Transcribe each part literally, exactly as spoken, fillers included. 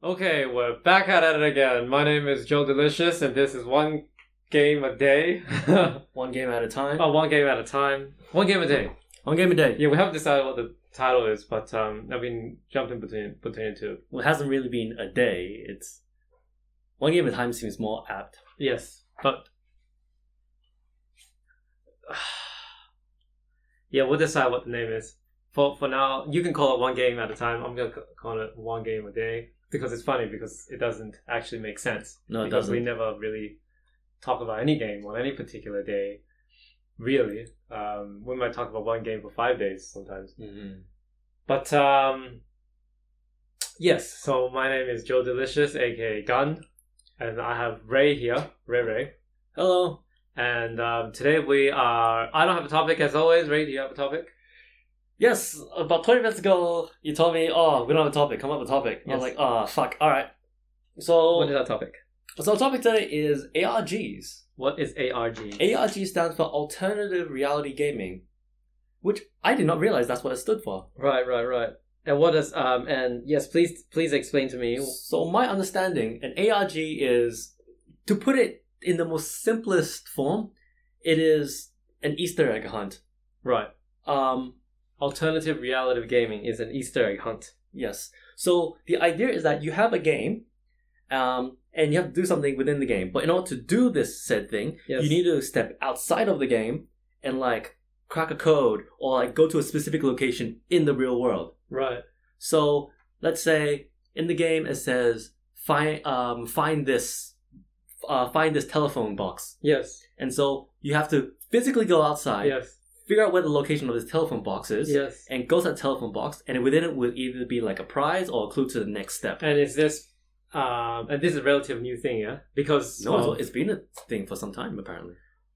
Okay, we're back at it again. My name is Joe Delicious, and this is one game a day. One game at a time. Oh, one game at a time. One game a day. One game a day. Yeah, we haven't decided what the title is, but um, I've been jumping between between the two. Well, it hasn't really been a day. It's one game at a time seems more apt. Yes, but yeah, we'll decide what the name is. For for now, you can call it one game at a time. I'm gonna call it one game a day because it's funny because it doesn't actually make sense. No, it because doesn't. we never really talk about any game on any particular day. Really, um, we might talk about one game for five days sometimes. Mm-hmm. But um, yes. So my name is Joe Delicious, aka Gun, and I have Ray here. Ray Ray. Hello. And um, today we are. I don't have a topic as always. Ray, do you have a topic? Yes, about twenty minutes ago, you told me, oh, we don't have a topic, come up with a topic. I was Yes. like, oh, fuck, alright. So, What is our topic? so our topic today is A R Gs. What is A R G? A R G stands for Alternative Reality Gaming, which I did not realize that's what it stood for. Right, right, right. And what does um? And yes, please, please explain to me. So my understanding, an A R G is, to put it in the most simplest form, it is an Easter egg hunt. Right. Um, Alternative reality gaming is an Easter egg hunt. yes. So the idea is that you have a game, um, and you have to do something within the game. But in order to do this said thing, Yes. you need to step outside of the game and like crack a code or like go to a specific location in the real world. Right. So let's say in the game it says find um find this uh find this telephone box, Yes. and so you have to physically go outside, Yes. figure out where the location of this telephone box is, Yes. and go to that telephone box, and within it will either be like a prize or a clue to the next step. And is this um? And this is a relative new thing, yeah? Because No, of- it's, it's been a thing for some time apparently.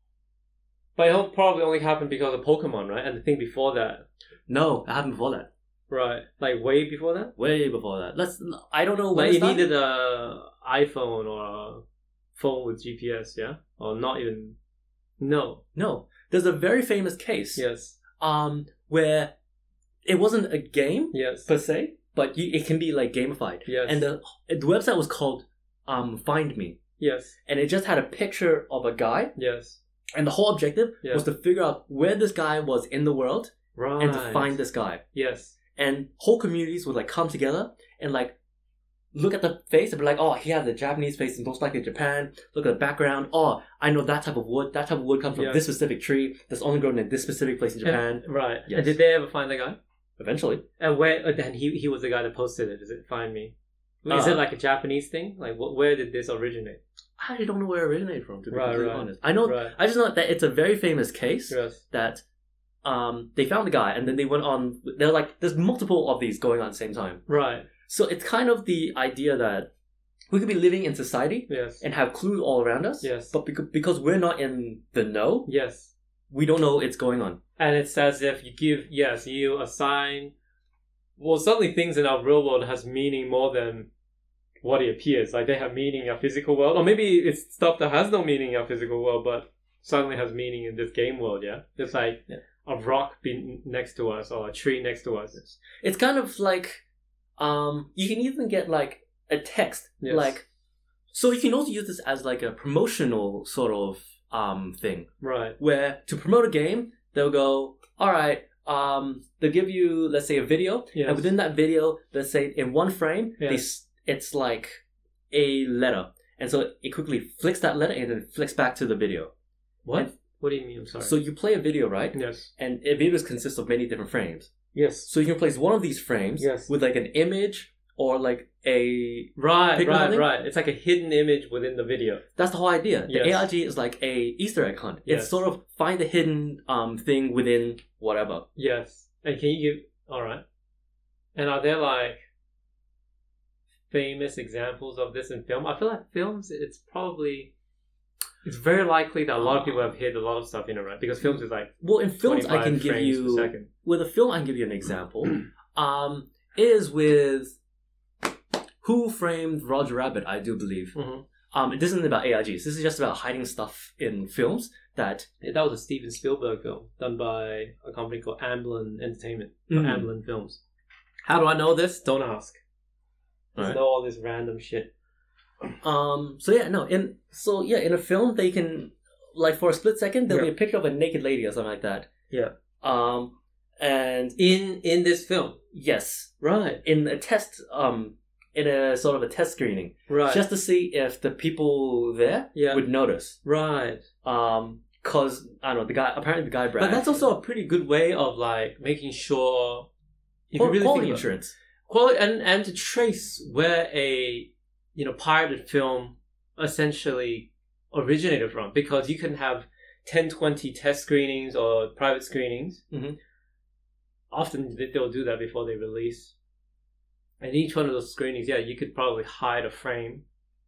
but it probably only happened because of Pokemon, right? And the thing before that, No, it happened before that. right? Like way before that. Way before that. Let's. I don't know when Like it you started. needed a iPhone or a phone with G P S, yeah, or not even. No. No, there's a very famous case. Yes. Um, where it wasn't a game Yes. per se, but you, it can be like gamified. Yes. And the the website was called um Find Me, Yes. and it just had a picture of a guy, Yes. and the whole objective Yeah. was to figure out where this guy was in the world Right. and to find this guy. Yes. And whole communities would like come together and like look at the face and be like, oh, he has a Japanese face, and most likely Japan. Look at the background. Oh, I know that type of wood. That type of wood comes from Yeah. this specific tree that's only grown in this specific place in Japan. And, right. Yes. And did they ever find the guy? Eventually. And where? uh, Then he he was the guy that posted it. Does it find me? Is Uh, it like a Japanese thing? Like, wh- where did this originate? I don't know where it originated from, to be Right, completely right, honest. I know. right. I just know that it's a very famous case Yes. that um they found the guy, and then they went on. They're like, there's multiple of these going on at the same time. Right. So it's kind of the idea that we could be living in society Yes. and have clues all around us. Yes. But because because we're not in the know, Yes. we don't know it's going on. And it's as if you give, yes, you assign. Well, suddenly things in our real world has meaning more than what it appears. Like they have meaning in our physical world, or maybe it's stuff that has no meaning in our physical world, but suddenly has meaning in this game world. Yeah, it's like Yeah. a rock being next to us or a tree next to us. It's kind of like um you can even get like a text Yes. like, so you can also use this as like a promotional sort of um thing. Right. Where to promote a game, they'll go, all right, um, they'll give you, let's say, a video, Yes. and within that video, let's say in one frame, they, Yes. s- it's like a letter, and so it quickly flicks that letter and then it flicks back to the video. What? And- What do you mean? I'm sorry. So you play a video, right? yes. And a videos consist of many different frames. Yes. So you can place one of these frames Yes. with like an image or like a. Right. Pick right. something? Right. It's like a hidden image within the video. That's the whole idea. The Yes. A R G is like a Easter egg hunt. Yes. It's sort of find the hidden um thing within whatever. Yes. And can you give? All right. And are there like famous examples of this in film? I feel like films. It's probably. It's very likely that a lot of people have hid a lot of stuff in it, right? Because films is like Well, in films, I can twenty-five give frames per you second. with a film. I can give you an example. um, is with Who Framed Roger Rabbit? I do believe. Mhm. Um, this isn't about A I Gs. This is just about hiding stuff in films that. That was a Steven Spielberg film done by a company called Amblin Entertainment, or Mhm. Amblin Films. How do I know this? Don't ask. There's Right. no all this random shit. Um. So yeah, no. In so yeah, in a film they can like for a split second there'll Yeah. be a picture of a naked lady or something like that. Yeah. Um. And In in this film. yes, Right. in a test. Um. In a sort of a test screening, Right. just to see if the people there Yeah. would notice. right. Um. Cause I don't know the guy. Apparently the guy bragged. But that's also a pretty good way of like making sure you can Qual- really quality think about- insurance. quality and and to trace where a you know pirated film essentially originated from, because you can have ten, twenty test screenings or private screenings. Mhm. Often they- they'll do that before they release. And each one of those screenings, yeah, you could probably hide a frame.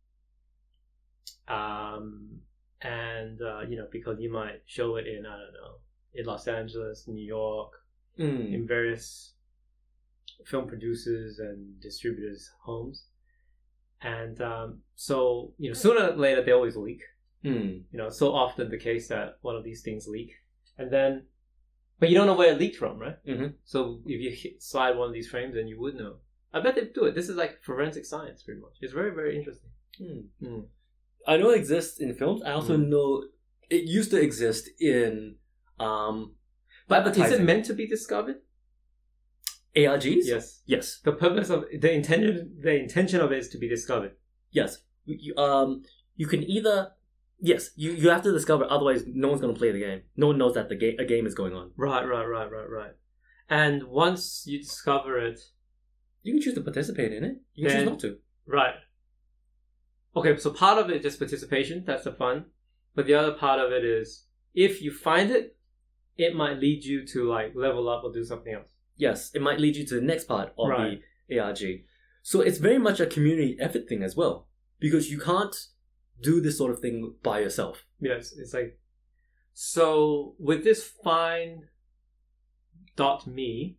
Um, and uh, you know because you might show it in I don't know in Los Angeles, New York, Mm. in various film producers and distributors' homes. And um, so, you know, sooner or later they always leak. Mm. You know, so often the case that one of these things leak. And then, but you don't know where it leaked from, right? Mhm. So if you hit, slide one of these frames, then you would know. I bet they do it. This is like forensic science, pretty much. It's very, very interesting. Mm. Mm. I know it exists in films. I also Mm. know it used to exist in um, But is it advertising. meant to be discovered? A R Gs? Yes. Yes. The purpose of the intention, the intention of it is to be discovered. Yes. You, um, you can either yes, you, you have to discover. Otherwise, no one's going to play the game. No one knows that the game a game is going on. Right, right, right, right, right. And once you discover it, You can choose to participate in it. You can Then- choose not to. right. Okay, so part of it is just participation. That's the fun. But the other part of it is if you find it, it might lead you to like level up or do something else. Yes, it might lead you to the next part of Right. the A R G. So it's very much a community effort thing as well, because you can't do this sort of thing by yourself. Yes, it's like so with this find dot me.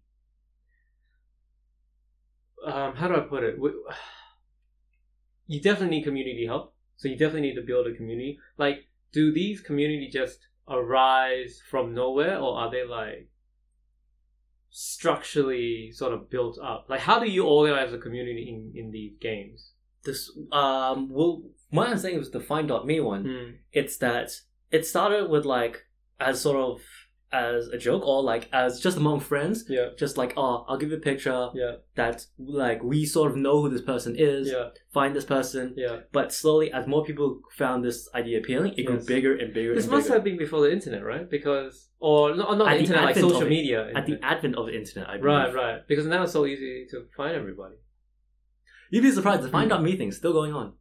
Um, how do I put it? Wi- You definitely need community help. So you definitely need to build a community. Like, do these community just arise from nowhere, or are they like structurally sort of built up? Like, how do you organize a community in, in these games? This um, well, my understanding was the Find.me one. Mm. It's that it started with like as sort of as a joke or like as just among friends, Yeah, just like oh, I'll give you a picture yeah, that like we sort of know who this person is. yeah, Find this person. yeah. But slowly, as more people found this idea appealing, it grew Yes. bigger and bigger. This and must bigger. have been before the internet, right? Because or not, not At the the internet, like advent of social it. media. At the internet. advent of the internet, I believe. Right, right. Because now it's so easy to find everybody. You'd be surprised. The Hmm. Find.me thing's still going on.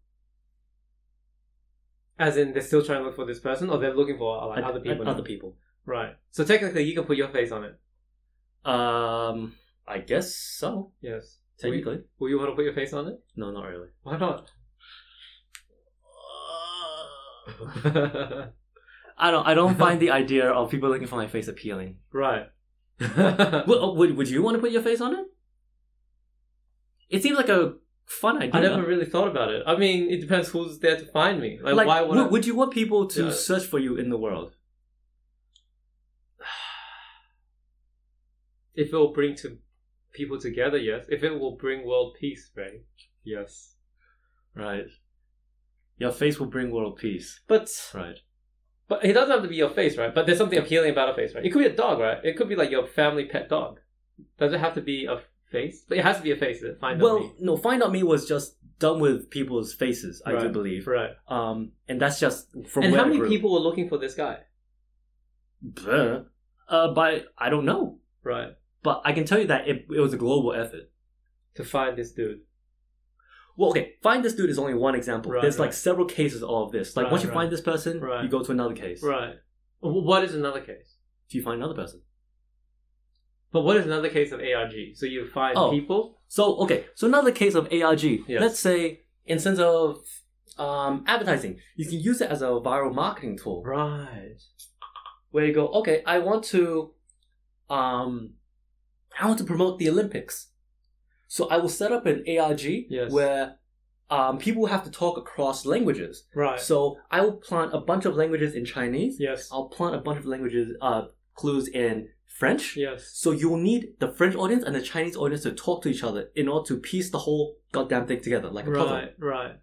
As in, they're still trying to look for this person, or they're looking for like At- other at people. now? Other people. Right. So technically, you can put your face on it. Um, I guess so. Yes. Technically, Will you, will you want to put your face on it? no, not really. Why not? I don't. I don't find the idea of people looking for my face appealing. right. Would, would Would you want to put your face on it? It seems like a fun idea. I never really thought about it. I mean, it depends who's there to find me. Like, Like, why would, would, I... would you want people to Yeah. search for you in the world? If it will bring to people together, yes. If it will bring world peace, right? Yes. Right. Your face will bring world peace. But Right. but it doesn't have to be your face, right? But there's something appealing about a face, right? It could be a dog, right? It could be like your family pet dog. Does it have to be a face? But it has to be a face. That find Well, out me. no. Find.me was just done with people's faces. I do Right. believe. Right. Um, and that's just from And where how it many grew. people were looking for this guy? Bleh. Uh, by I don't know, Right. but I can tell you that it, it was a global effort. To find this dude. Well, okay, find this dude is only one example. Right, There's like right. several cases of this. Like Right, once you right. find this person, Right. you go to another case. Right. W- What is another case? So you find another person. But what is another case of A R G? So you find Oh. people? So okay, so another case of A R G. Yes. Let's say in sense of um, advertising, you can use it as a viral marketing tool. Right. Where you go, okay, I want to, um, I want to promote the Olympics. So I will set up an A R G Yes. where um, people have to talk across languages. Right. So I will plant a bunch of languages in Chinese. Yes. I'll plant a bunch of languages, uh, clues in French. Yes. So you'll need the French audience and the Chinese audience to talk to each other in order to piece the whole goddamn thing together, like a puzzle. Right, right.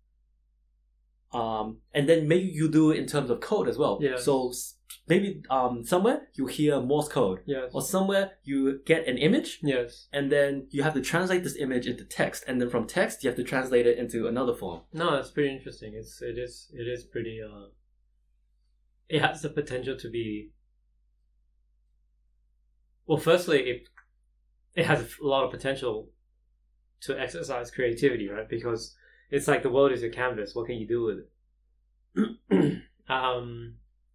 Um, and then maybe you do it in terms of code as well. Yes. So s- maybe um, somewhere you hear Morse code, Yes. or somewhere you get an image, Yes. and then you have to translate this image into text, and then from text you have to translate it into another form. No, that's pretty interesting. It's it is it is pretty. Uh, it has the potential to be. Well, firstly, it it has a lot of potential to exercise creativity, right? Because it's like the world is a canvas. What can you do with it? um,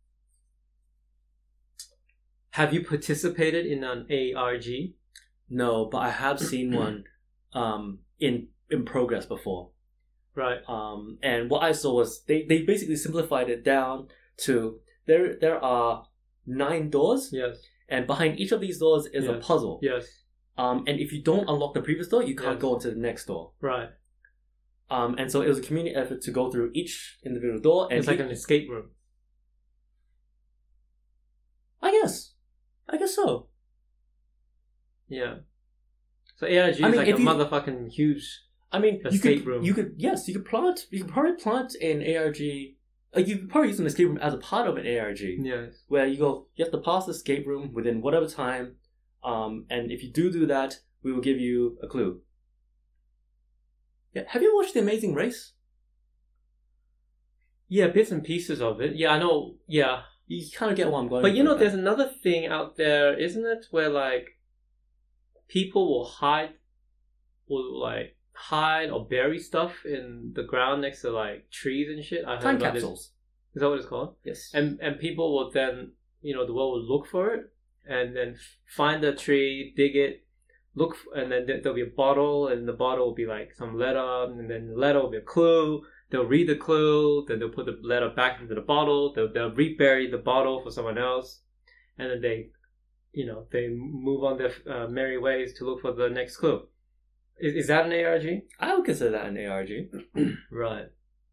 have you participated in an A R G? No, but I have seen one um, in in progress before. Right. Um, and what I saw was they, they basically simplified it down to there there are nine doors, Yes. and behind each of these doors is a Yes. puzzle. Yes. Um, and if you don't unlock the previous door, you can't Yes. go into the next door. Right. Um, and so it was a community effort to go through each individual door. And It's like each- an escape room. I guess, I guess so. Yeah. So A R G is I mean, like a if you- motherfucking huge. I mean, you Escape could, room. you could, yes, you could plant, you could probably plant an A R G. Uh, you could probably use an escape room as a part of an A R G, Yes. where you go, you have to pass the escape room within whatever time, um, and if you do do that, we will give you a clue. Yeah, have you watched The Amazing Race? Yeah, bits and pieces of it. Yeah, I know. Yeah. You kind of get what I'm going. But you for know, with there's that. another thing out there, isn't it? Where like people will hide, will like hide or bury stuff in the ground next to like trees and shit. I heard time about this. capsules. Is that what it's called? Yes. And and people will then, you know, the world will look for it and then f- find the tree, dig it, look, f- and then there- there'll be a bottle, and the bottle will be like some letter, and then the letter will be a clue. They'll read the clue, then they'll put the letter back into the bottle. They'll they'll rebury the bottle for someone else, and then they, you know, they move on their uh, merry ways to look for the next clue. Is is that an A R G? I would consider that an A R G. Right.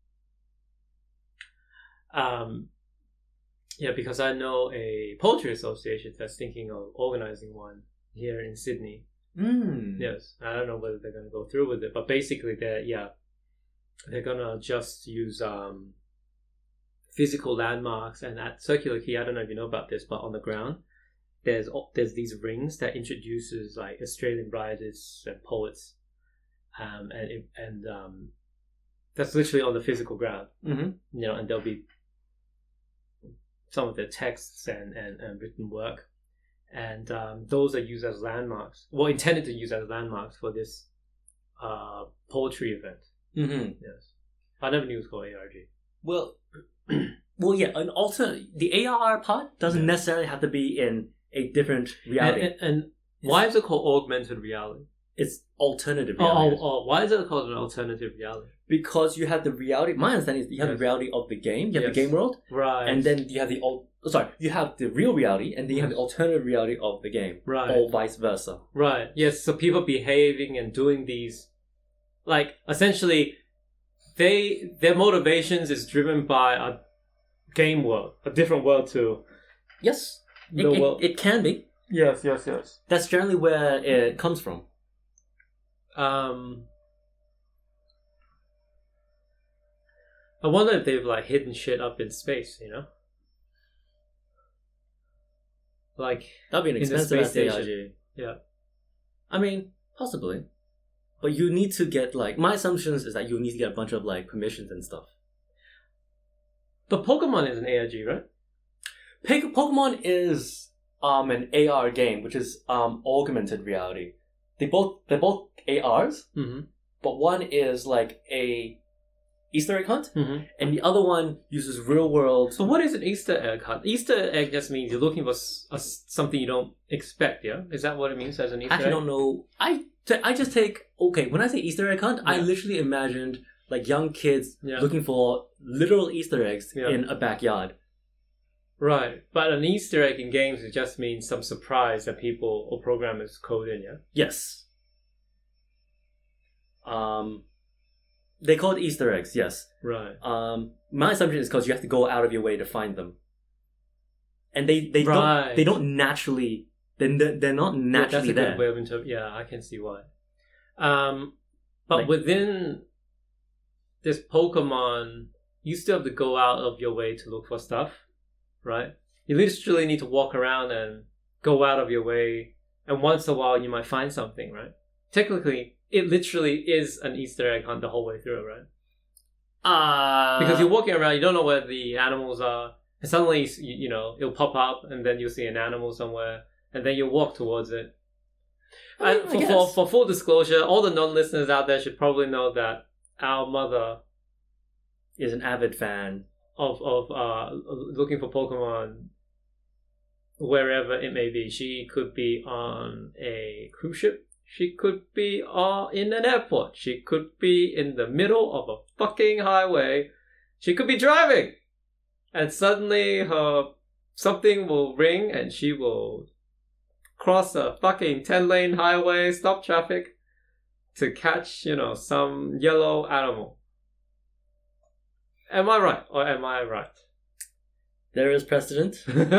Um, yeah, because I know a poetry association that's thinking of organizing one here in Sydney. Mm. Yes, I don't know whether they're going to go through with it, but basically, they're yeah, they're gonna just use um physical landmarks and at Circular Quay. I don't know if you know about this, but on the ground, there's there's these rings that introduces like Australian writers and poets, um, and it- and um, that's literally on the physical ground. Mm-hmm. You know, and there'll be some of their texts and, and, and written work, and um, those are used as landmarks, well, intended to use as landmarks for this uh, poetry event. Mm-hmm. Yes, I never knew it was called A R G. Well, well, yeah. An alter the A R part doesn't Yeah. necessarily have to be in a different reality. And, and, and why is it called augmented reality? It's alternative Oh, reality. oh, oh, why is it called an alternative reality? Because you have the reality. My understanding is that you have Yes. the reality of the game. You have Yes. the game world, Right, and then you have the al- sorry, you have the real reality, and then you have the Yes. alternative reality of the game, right, or vice versa. right. Yes, so people behaving and doing these, like essentially, they their motivations is driven by a game world, a different world to Yes, it, the it, world. it can be. Yes, yes, yes. That's generally where it comes from. Um, I wonder if they've like hidden shit up in space, you know, like That'd be an In the expensive space ass A R G. station. yeah. I mean, possibly. But you need to get, like, my assumptions is that you need to get a bunch of, like, permissions and stuff. But Pokemon is an A R G, right? Pick- Pokemon is um an A R game, which is um augmented reality. They both they're both A Rs, Mm-hmm. but one is like a Easter egg hunt, Mm-hmm. and the other one uses real world. So what is an Easter egg hunt? Easter egg just means you're looking for s- a s- something you don't expect. Yeah, is that what it means as an Easter I actually egg? don't know. I t- I just take okay when I say Easter egg hunt, I Yeah. literally imagined like young kids Yeah. looking for literal Easter eggs Yeah. in a backyard. Right, but an Easter egg in games it just means some surprise that people or programmers code in. Yeah. Yes. Um, they call it Easter eggs. Yes. Right. Um, my assumption is because you have to go out of your way to find them, and they they Right. don't they don't naturally Then they're, they're not Yeah, naturally that's a there. good way of interpreting. Yeah, I can see why. Um, but Like- within this Pokemon, you still have to go out of your way to look for stuff, right? You literally need to walk around and go out of your way, and once in a while you might find something, right? Technically, it literally is an Easter egg hunt the whole way through, right? Uh, Because you're walking around, you don't know where the animals are, and suddenly, you, you know, it'll pop up, and then you'll see an animal somewhere, and then you'll walk towards it. I mean, And I for, guess. for, for full disclosure, all the non-listeners out there should probably know that our mother is an avid fan. of of uh looking for Pokemon wherever it may be. She could be on a cruise ship. She could be uh, in an airport. She could be in the middle of a fucking highway. She could be driving. And suddenly her something will ring and she will cross a fucking ten-lane highway, stop traffic to catch, you know, some yellow animal. Am I right or am I right? There is precedent.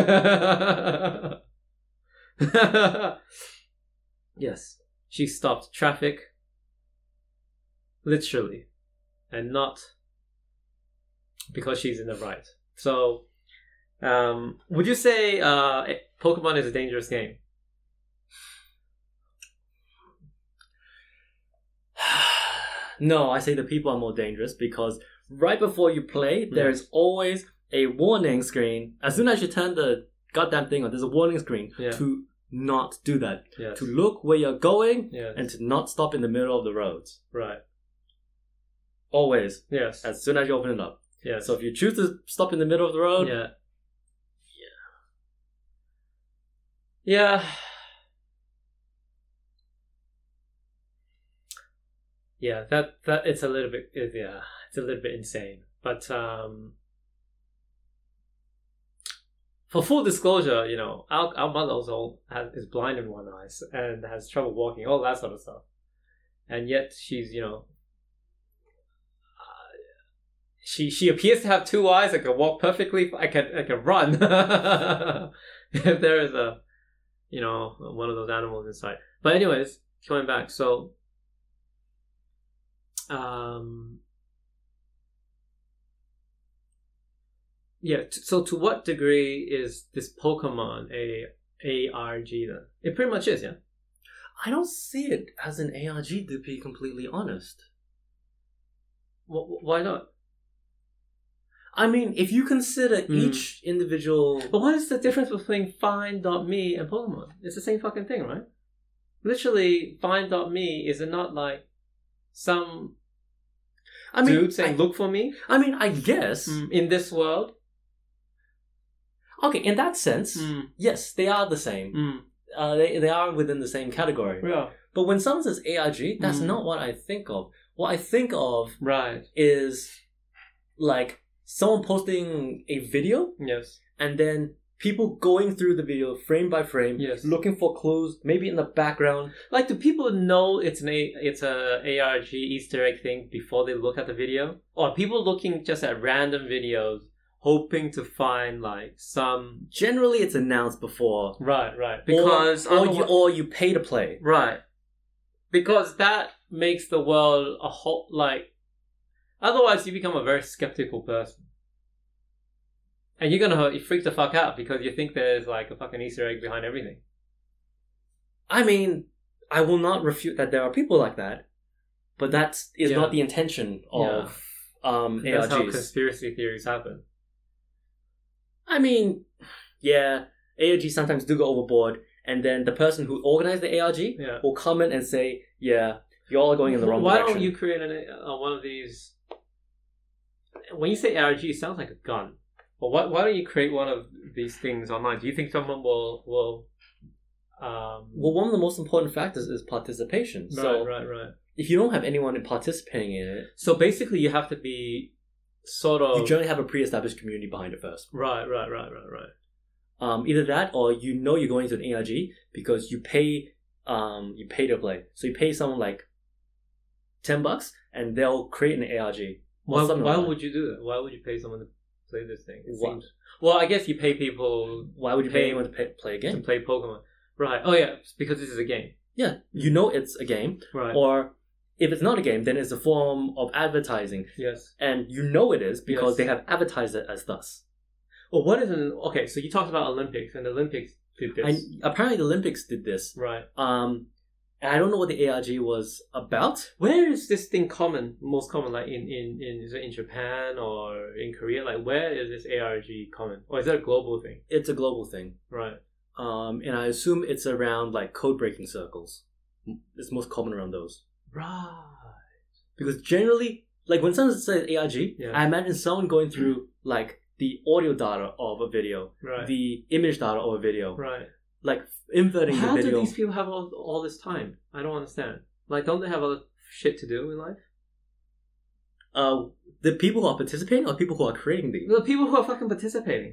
Yes. She stopped traffic. Literally. And not because she's in the right. So, um, would you say uh, Pokemon is a dangerous game? No, I say the people are more dangerous because right before you play, Hmm. there's always a warning screen. As soon as you turn the goddamn thing on, there's a warning screen Yeah. to not do that. Yes. To look where you're going Yes. and to not stop in the middle of the roads. Right. Always. Yes. As soon as you open it up. Yes. So if you choose to stop in the middle of the road, yeah. Yeah. Yeah, that that it's a little bit it- yeah, it's a little bit insane. But um for full disclosure, you know, our our mother also has, is blind in one eye and has trouble walking, all that sort of stuff. And yet she's, you know, uh, she she appears to have two eyes. I can walk perfectly. I can I can run. If there is a, you know, one of those animals inside. But anyways, coming back, so um yeah, t- so to what degree is this Pokemon a A R G then? It pretty much is, yeah. I don't see it as an A R G, to be completely honest. Wh- why not? I mean, if you consider Hmm. each individual... But what is the difference between Find.me and Pokemon? It's the same fucking thing, right? Literally, Find.me is it not like some I mean, dude saying, I, "Look for me I mean, I guess... mm, in this world"? Okay, in that sense, Mm, yes, they are the same. mm, Uh, they, they are within the same category. yeah, But when someone says A R G, that's Mm. not what I think of. What I think of right. is like someone posting a video Yes. and then people going through the video frame by frame, Yes. looking for clues, maybe in the background. Like, do people know it's an a it's a ARG Easter egg thing before they look at the video, or are people looking just at random videos hoping to find like some Generally, it's announced before. right, right? Because or, or, you, otherwi- or you pay to play. right, because that makes the world a whole like. Otherwise, you become a very skeptical person, and you're gonna you freak the fuck out because you think there's like a fucking Easter egg behind everything. I mean, I will not refute that there are people like that, but that is Yeah. not the intention of um, That's how A R Gs. conspiracy theories happen. I mean, yeah, A R Gs sometimes do go overboard, and then the person who organized the A R G Yeah. will comment and say, "Yeah, you all are going in the wrong Why direction." don't you create an, uh, one of these? When you say A R G, it sounds like a gun. But why, why don't you create one of these things online? Do you think someone will will? Um, Well, one of the most important factors is participation. right, so right, right. if you don't have anyone participating in it, So basically, you have to be sort of you generally have a pre-established community behind it first. right, right, right, right, right. Um, either that, or you know you're going to an A R G because you pay, um, you pay to play. So you pay someone like ten bucks, and they'll create an A R G. Why, something why like that. would you do that? Why would you pay someone to play this thing? It Why- seems. Well, I guess you pay people Why would you pay Pay- anyone to pay, play a to game? play Pokemon. Right. Oh yeah, because this is a game. Yeah, you know it's a game. Right. Or if it's not a game, then it's a form of advertising. Yes. And you know it is because Yes. they have advertised it as thus. Well, what is an okay? So you talked about Olympics, and the Olympics did this. And apparently the Olympics did this. Right. Um, and I don't know what the A R G was about. Where is this thing common? Most common, like in in in is it in Japan or in Korea? Like where is this A R G common, or is that a global thing? It's a global thing. Right. Um, and I assume it's around like code breaking circles. It's most common around those. Right. Because generally, like when someone says A R G, Yeah. I imagine someone going through like the audio data of a video, Right. the image data of a video, Right. like inverting How the do video. these people have all, all this time? I don't understand. Like, don't they have other shit to do in life? Uh, the people who are participating or people who are creating the. The people who are fucking participating.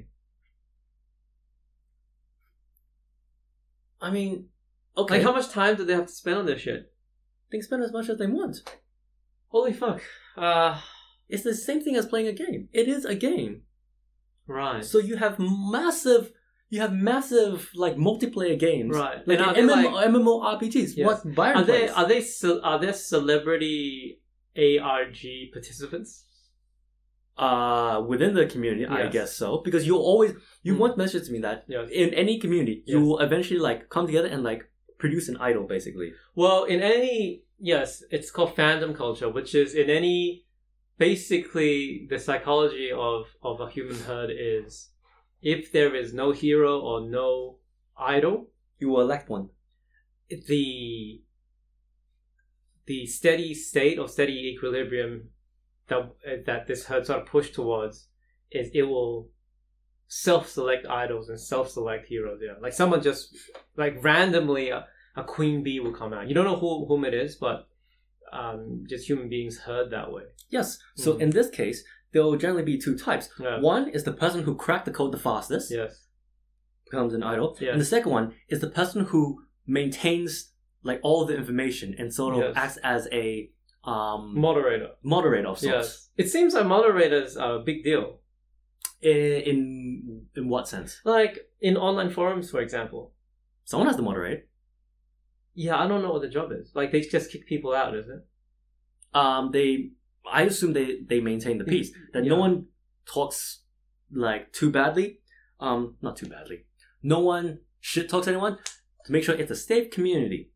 I mean, okay, Like, how much time do they have to spend on this shit? they can spend as much as they want. Holy fuck. Uh, It's the same thing as playing a game. It is a game. right. So you have massive, you have massive like multiplayer games, Right. Like And are M they M O, like- M M O R P Gs. Yes. What Byron Are they plays. are they ce- are there celebrity A R G participants? Uh, within the community, I Yes. guess so. Because you always, you Mm. once mentioned to me that Yes. in any community, you Yes. will eventually like come together and like produce an idol, basically. Well, in any yes, it's called fandom culture, which is in any basically the psychology of of a human herd is if there is no hero or no idol, You will elect one. the the steady state or steady equilibrium that that this herd sort of push towards is it will self-select idols and self-select heroes. Yeah, like someone just like randomly a, a queen bee will come out. You don't know who whom it is, but um, just human beings herd that way. Yes. So Mhm. in this case, there will generally be two types. Yeah. One is the person who cracked the code the fastest, Yes. becomes an idol, Yes. and the second one is the person who maintains like all the information and sort of Yes. acts as a um, Moderator. moderator of sorts. Yes. It seems like moderators are a big deal. In, in in what sense? Like in online forums, for example. Someone has to moderate. Yeah, I don't know what the job is. Like they just kick people out, is it? Um, they, I assume they they maintain the peace. That no Yeah. one talks like too badly. Um, not too badly. No one shit talks anyone to make sure it's a safe community.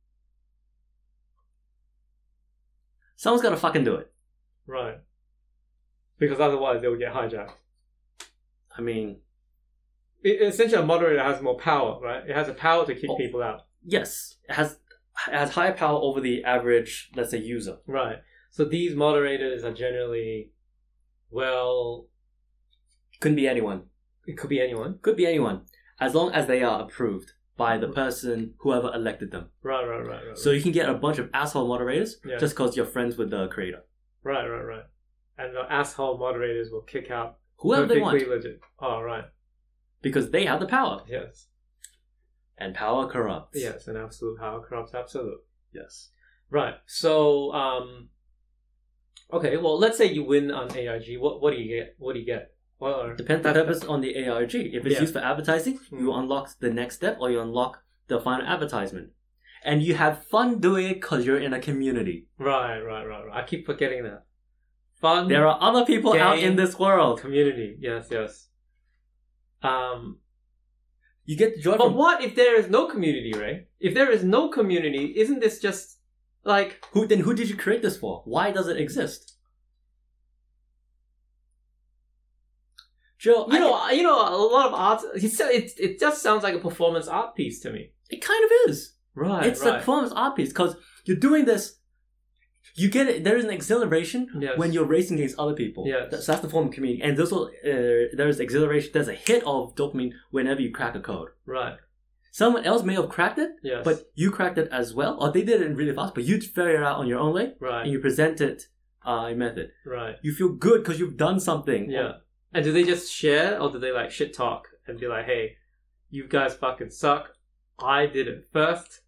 Someone's gotta fucking do it. Right. Because otherwise they will get hijacked. I mean, It, essentially, a moderator has more power, right? It has the power to kick Oh. people out. yes, it has it has higher power over the average, let's say, user. Right. So these moderators are generally, well, Couldn't be anyone. it could be anyone. Could be anyone, as long as they are approved by the person whoever elected them. Right, right, right, right. So you can get a bunch of asshole moderators Yeah. just because you're friends with the creator. right, right, right. And the asshole moderators will kick out Whoever they perfectly want, legit. Oh, right. because they have the power, Yes. and power corrupts. Yes, and absolute power corrupts absolute. Yes. Right. So, um, okay. Well, let's say you win on A R G. What what do you get? What do you get? What are, Depends on the purpose on the A R G. If it's Yeah. used for advertising, you Mm. unlock the next step or you unlock the final advertisement. And you have fun doing it because you're in a community. Right, right, right, right. I keep forgetting that. Fun. There are other people out Game. in this world. Community. Yes, yes. Um, You get the joy but from what if there is no community, Ray? If there is no community, isn't this just like who? Then who did you create this for? Why does it exist? Joe, you I know, can- you know, a lot of art. It it it just sounds like a performance art piece to me. it kind of is. Right, It's a performance art piece because you're doing this. You get it. There is an exhilaration Yes. when you're racing against other people. Yes. That's, that's the form of community. And there's, uh, there's exhilaration. There's a hit of dopamine whenever you crack a code. Right. Someone else may have cracked it, Yes. but you cracked it as well, or they did it really fast. But you figure it out on your own way, right. and you present it uh, a method. Right. You feel good because you've done something. Yeah. And do they just share, or do they like shit talk and be like, "Hey, you guys fucking suck. I did it first."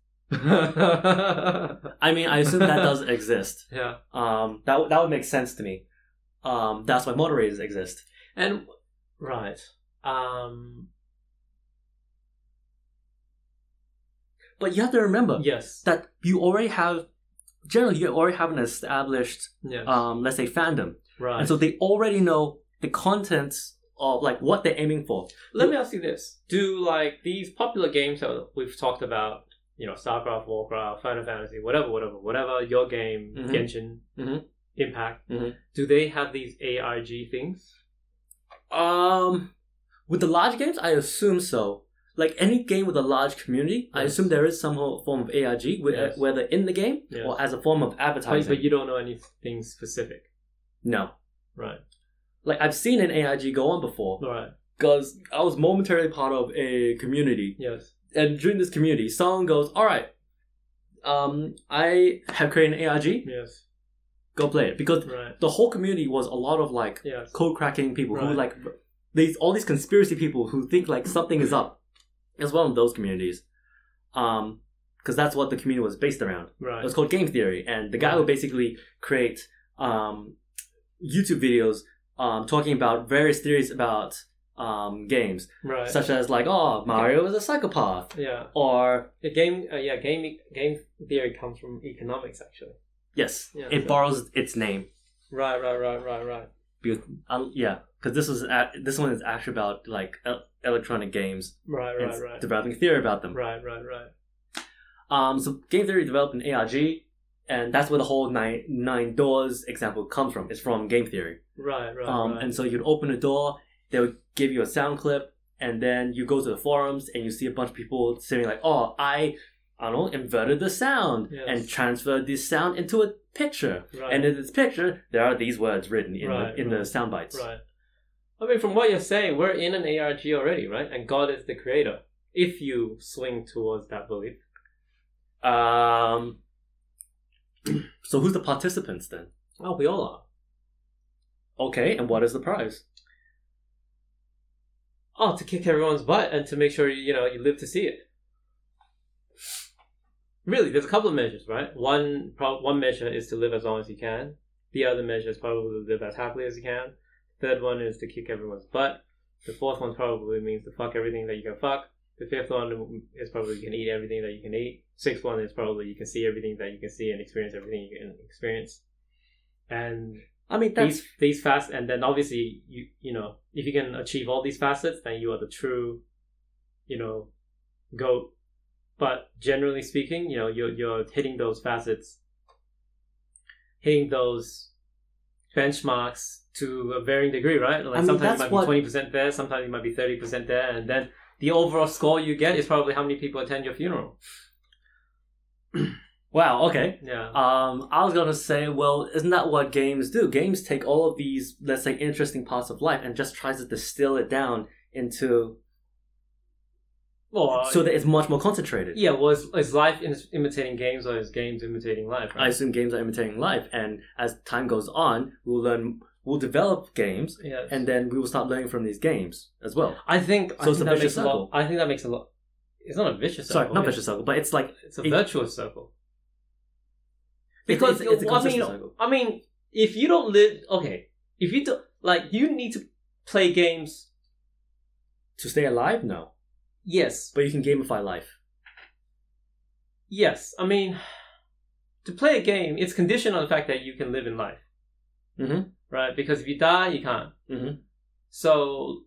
I mean, I assume that does exist. Yeah. Um, that would- that would make sense to me. Um, that's why moderators exist. And right. Um But you have to remember Yes. that you already have, generally, you already have an established, Yes. um, let's say, fandom. right. And so they already know the contents of like what they're aiming for. Let me ask you this: do like these popular games that we've talked about, you know, StarCraft, Warcraft, Final Fantasy, whatever, whatever, whatever, your game, Mhm. Genshin, Mhm. Impact, Mhm. do they have these A R G things? Um, with the large games, I assume so. Like any game with a large community, I Yes. assume there is some ho- form of A R G, whe- Yes. whether in the game Yes. or as a form of But, advertising. but you don't know anything specific, No. right? Like I've seen an A R G go on before Right. because I was momentarily part of a community, Yes. and during this community, someone goes, "All right, um, I have created an A R G. Yes. Go play it," because Right. the whole community was a lot of like Yes. code cracking people who Right. like these all these conspiracy people who think like something is up. It's one of those communities, um, because that's what the community was based around. It Right. was called game theory, and the guy Right. would basically create um, YouTube videos um, talking about various theories about um, games, Right. such as like, oh, Mario is a psychopath, yeah. or The game. Uh, yeah. Game. Game theory comes from economics, actually. yes, Yeah, it so- borrows its name. Right. Right. Right. Right. Right. Because, uh, yeah, because this was a this one is actually about like el- electronic games Right. and Right. Right. developing theory about them. Right. Right. Right. Um, so game theory developed an A R G, and that's where the whole nine nine doors example comes from. It's from game theory. Right. Right. Um, right. and so you'd open a door, they would give you a sound clip, and then you go to the forums and you see a bunch of people saying like, "Oh, I, I don't know, inverted the sound Yes. and transferred this sound into a picture, Right. and in this picture there are these words written in Right, the in right. the sound bites." Right. I mean, from what you're saying, we're in an A R G already, right? And God is the creator. If you swing towards that belief. Um. So who's the participants then? Oh, we all are. Okay, and what is the prize? Oh, to kick everyone's butt and to make sure, you know, you live to see it. Really, there's a couple of measures, right? One pro- one measure is to live as long as you can. The other measure is probably to live as happily as you can. Third one is to kick everyone's butt. The fourth one probably means to fuck everything that you can fuck. The fifth one is probably you can eat everything that you can eat. Sixth one is probably you can see everything that you can see and experience everything you can experience. And I mean, that's these these fast, and then obviously you you know if you can achieve all these facets, then you are the true, you know, goat. But generally speaking, you know, you're you're hitting those facets, hitting those benchmarks to a varying degree, right? Like I mean, sometimes that's you might what- be twenty percent there, sometimes you might be thirty percent there, and then the overall score you get is probably how many people attend your funeral. wow. Okay. Yeah. Um, I was gonna say, well, isn't that what games do? Games take all of these, let's say, interesting parts of life and just tries to distill it down into well, so that it's much more concentrated. yeah. Well, is, is life in, imitating games, or is games imitating life? I Right? assume games are imitating life, and as time goes on, we'll learn, we'll develop games, Yes. and then we will start learning from these games as well. I think I So it's think a that vicious makes a lot. circle. I think that makes a lot. It's not a vicious circle. Sorry, not it's- vicious circle, but it's like It's a it- virtuous circle. It's- Because it's, it's a well, I mean, consistent cycle. I mean, if you don't live, okay, if you do, like, you need to play games. To stay alive, no, Yes, but you can gamify life. yes. I mean, to play a game, it's conditioned on the fact that you can live in life, Mm-hmm. right? Because if you die, you can't. Mm-hmm. So,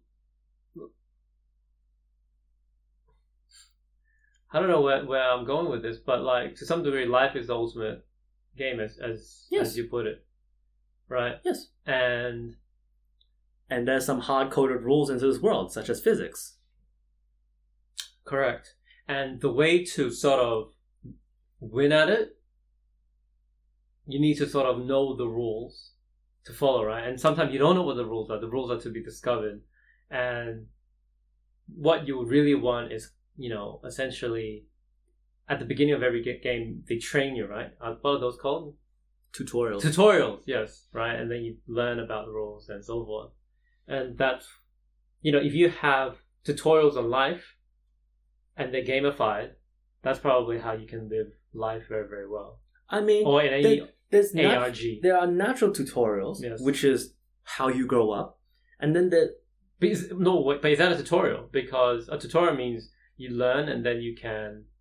I don't know where, where I'm going with this, but like to some degree, life is the ultimate game, as as, Yes. as you put it, right? Yes. And And there's some hard-coded rules into this world, such as physics. correct. And the way to sort of win at it, you need to sort of know the rules to follow, right? And sometimes you don't know what the rules are. The rules are to be discovered. And what you really want is, you know, essentially at the beginning of every ga- game, they train you, right? Uh, What are those called? Tutorials. Tutorials, yes, right? And then you learn about the rules and so forth. And that's, you know, if you have tutorials on life and they're gamified, that's probably how you can live life very, very well. I mean, Or in any there- there's A nat- R G. there are natural tutorials, Yes. which is how you grow up, and then the But is, no, wait, but is that a tutorial? Because a tutorial means you learn and then you can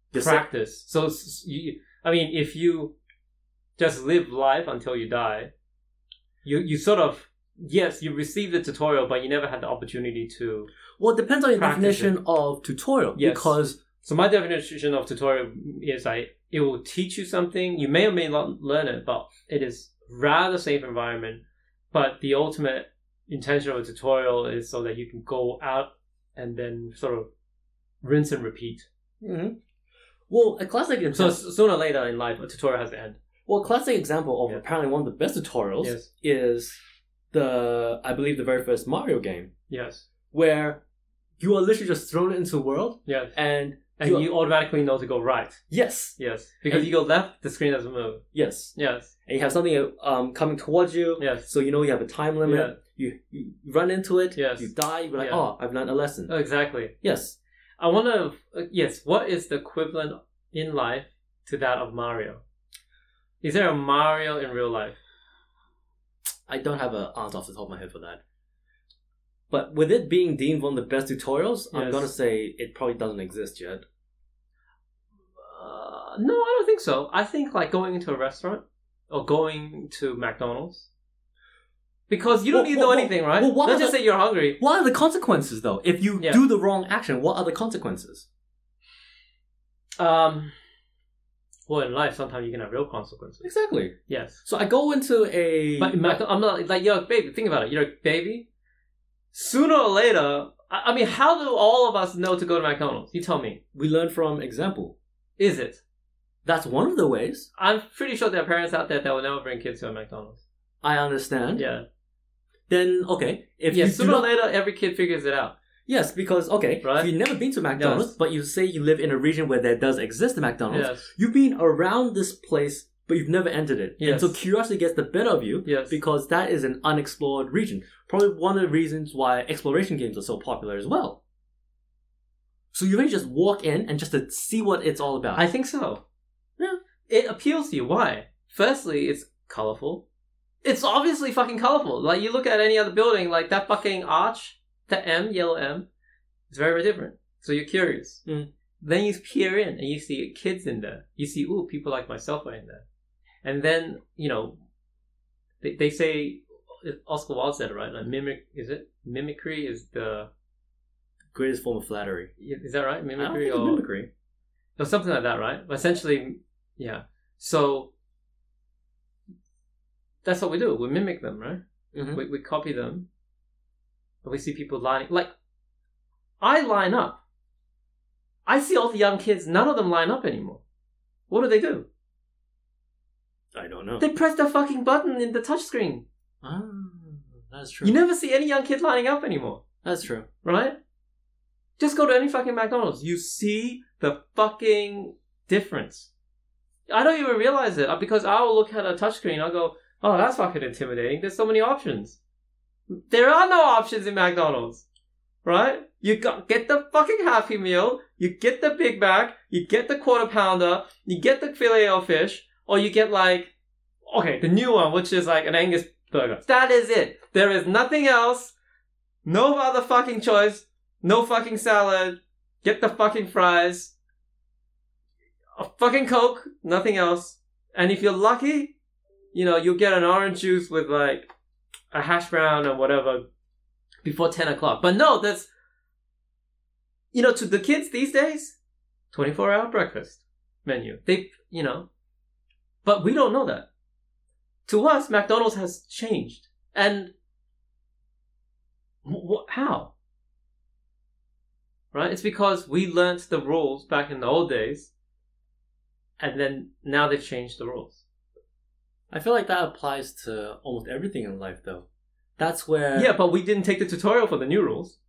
You're sa- practice. So s- you, I mean, if you just live life until you die, you you sort of yes, you received the tutorial, but you never had the opportunity to. Well, it depends on your Practice definition it. of tutorial. Yes. Because So my definition of tutorial is like it will teach you something. You may or may not learn it, but it is rather safe environment. But the ultimate intention of a tutorial is so that you can go out and then sort of rinse and repeat. mm-hmm. well, a classic So example. s- sooner or later in life, a tutorial has to end. Well, a classic example of Yeah. apparently one of the best tutorials Yes. is the I believe the very first Mario game, Yes. where you are literally just thrown into a world Yes. and And you, you automatically know to go right. yes, Yes. Because And- you go left, the screen doesn't move. yes, Yes. and you have something um coming towards you, Yes. so you know you have a time limit. Yeah. You, you run into it, Yes. you die, you're like, Yeah. oh, I've learned a lesson. Exactly. Yes. I wonder, if, uh, yes, what is the equivalent in life to that of Mario? Is there a Mario in real life? I don't have an answer off the top of my head for that. But with it being deemed one of the best tutorials, I'm Yes. gonna say it probably doesn't exist yet. Uh, no, I don't think so. I think like going into a restaurant or going to McDonald's. Because you don't Well, need to know well, anything, right? well, what Let's are just the- say you're hungry. What are the consequences though? If you Yeah. do the wrong action, what are the consequences? Um, well, in life, sometimes you can have real consequences. Exactly. Yes. So I go into a But in Mac- I'm not like you're a baby. Think about it. You're a baby. Sooner or later, I, I mean, how do all of us know to go to McDonald's? You tell me. we learn from example. Is it? That's one of the ways. I'm pretty sure there are parents out there that will never bring kids to a McDonald's. I understand. Yeah. Then okay, if Yeah. you do Sooner or not, later, every kid figures it out. yes, because okay, Right. if you've never been to McDonald's, Yes. but you say you live in a region where there does exist a McDonald's, Yes. you've been around this place, but you've never entered it. Yes. And so curiosity gets the better of you Yes. because that is an unexplored region. Probably one of the reasons why exploration games are so popular as well. So you really just walk in and just to see what it's all about. I think so. Yeah. It appeals to you. Why? Firstly, it's colorful. It's obviously fucking colorful. Like, you look at any other building, like that fucking arch, the M, yellow M, it's very, very different. So you're curious. Mm. Then you peer in and you see kids in there. You see, ooh, people like myself are in there. And then, you know, they, they say, Oscar Wilde said it, right? Like, mimic, is it? Mimicry is the, Greatest form of flattery. is that right? I don't Mimicry think it's or, mimicry. or something like that, right? Essentially, yeah. So, that's what we do. We mimic them, right? Mhm. We, we copy them. But we see people lining. Like, I line up. I see all the young kids, none of them line up anymore. What do they do? I don't know. They press the fucking button in the touchscreen. Ah, that's true. You never see any young kid lining up anymore, That's true. right? Just go to any fucking McDonald's. You see the fucking difference. I don't even realize it because I'll look at a touchscreen. I'll go, oh, that's fucking intimidating. There's so many options. There are no options in McDonald's, right? You got, get the fucking Happy Meal, you get the Big Mac, you get the Quarter Pounder, you get the Filet-O-Fish, or you get like, okay, the new one, which is like an Angus burger. That is it. There is nothing else. No other fucking choice. No fucking salad. Get the fucking fries. A fucking Coke. Nothing else. And if you're lucky, you know, you'll get an orange juice with like a hash brown or whatever before ten o'clock. But no, that's, you know, to the kids these days, twenty-four hour breakfast menu. They, you know, but we don't know that. To us, McDonald's has changed. And wh- wh- how? Right? It's because we learnt the rules back in the old days, and then now they've changed the rules. I feel like that applies to almost everything in life, though. That's where... Yeah, but we didn't take the tutorial for the new rules.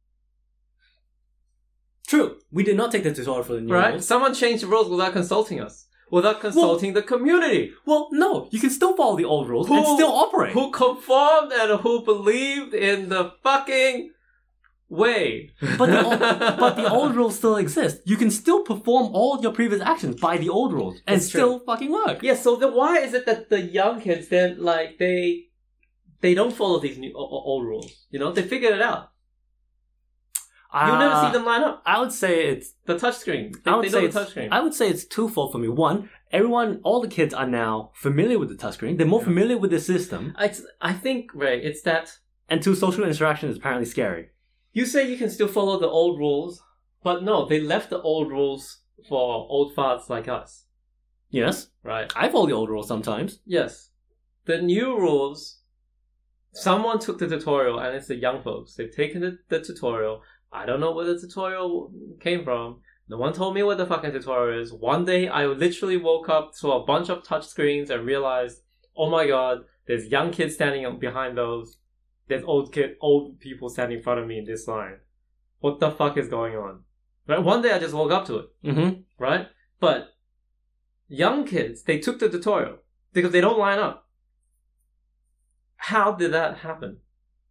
True. We did not take the tutorial for the new Right? rules. Someone changed the rules without consulting us. Without consulting the community. Well, no. You can still follow the old rules Who- and still operate. Who conformed and who believed in the fucking way. But the, old, but the old rules still exist. You can still perform all your previous actions by the old rules and It's true. still fucking work. Yeah, so then why is it that the young kids then, like, they they don't follow these new o- o- old rules? You know, they figured it out. You Uh, never see them line up. I would say it's. The touchscreen. They, I would they say know it's, the touchscreen. I would say it's twofold for me. One, everyone, all the kids are now familiar with the touchscreen. They're more Yeah. familiar with the system. I, I think, Ray, it's that And two, social interaction is apparently scary. you say you can still follow the old rules, but no, they left the old rules for old farts like us, Yes, right? I follow the old rules sometimes. Yes. The new rules, someone took the tutorial, and it's the young folks. They've taken the, the tutorial. I don't know where the tutorial came from. No one told me what the fucking tutorial is. One day, I literally woke up to a bunch of touch screens and realized, oh my god, there's young kids standing behind those. There's old kid, old people standing in front of me in this line. What the fuck is going on? Right? One day, I just woke up to it. Mm-hmm. Right? But young kids, they took the tutorial because they don't line up. How did that happen?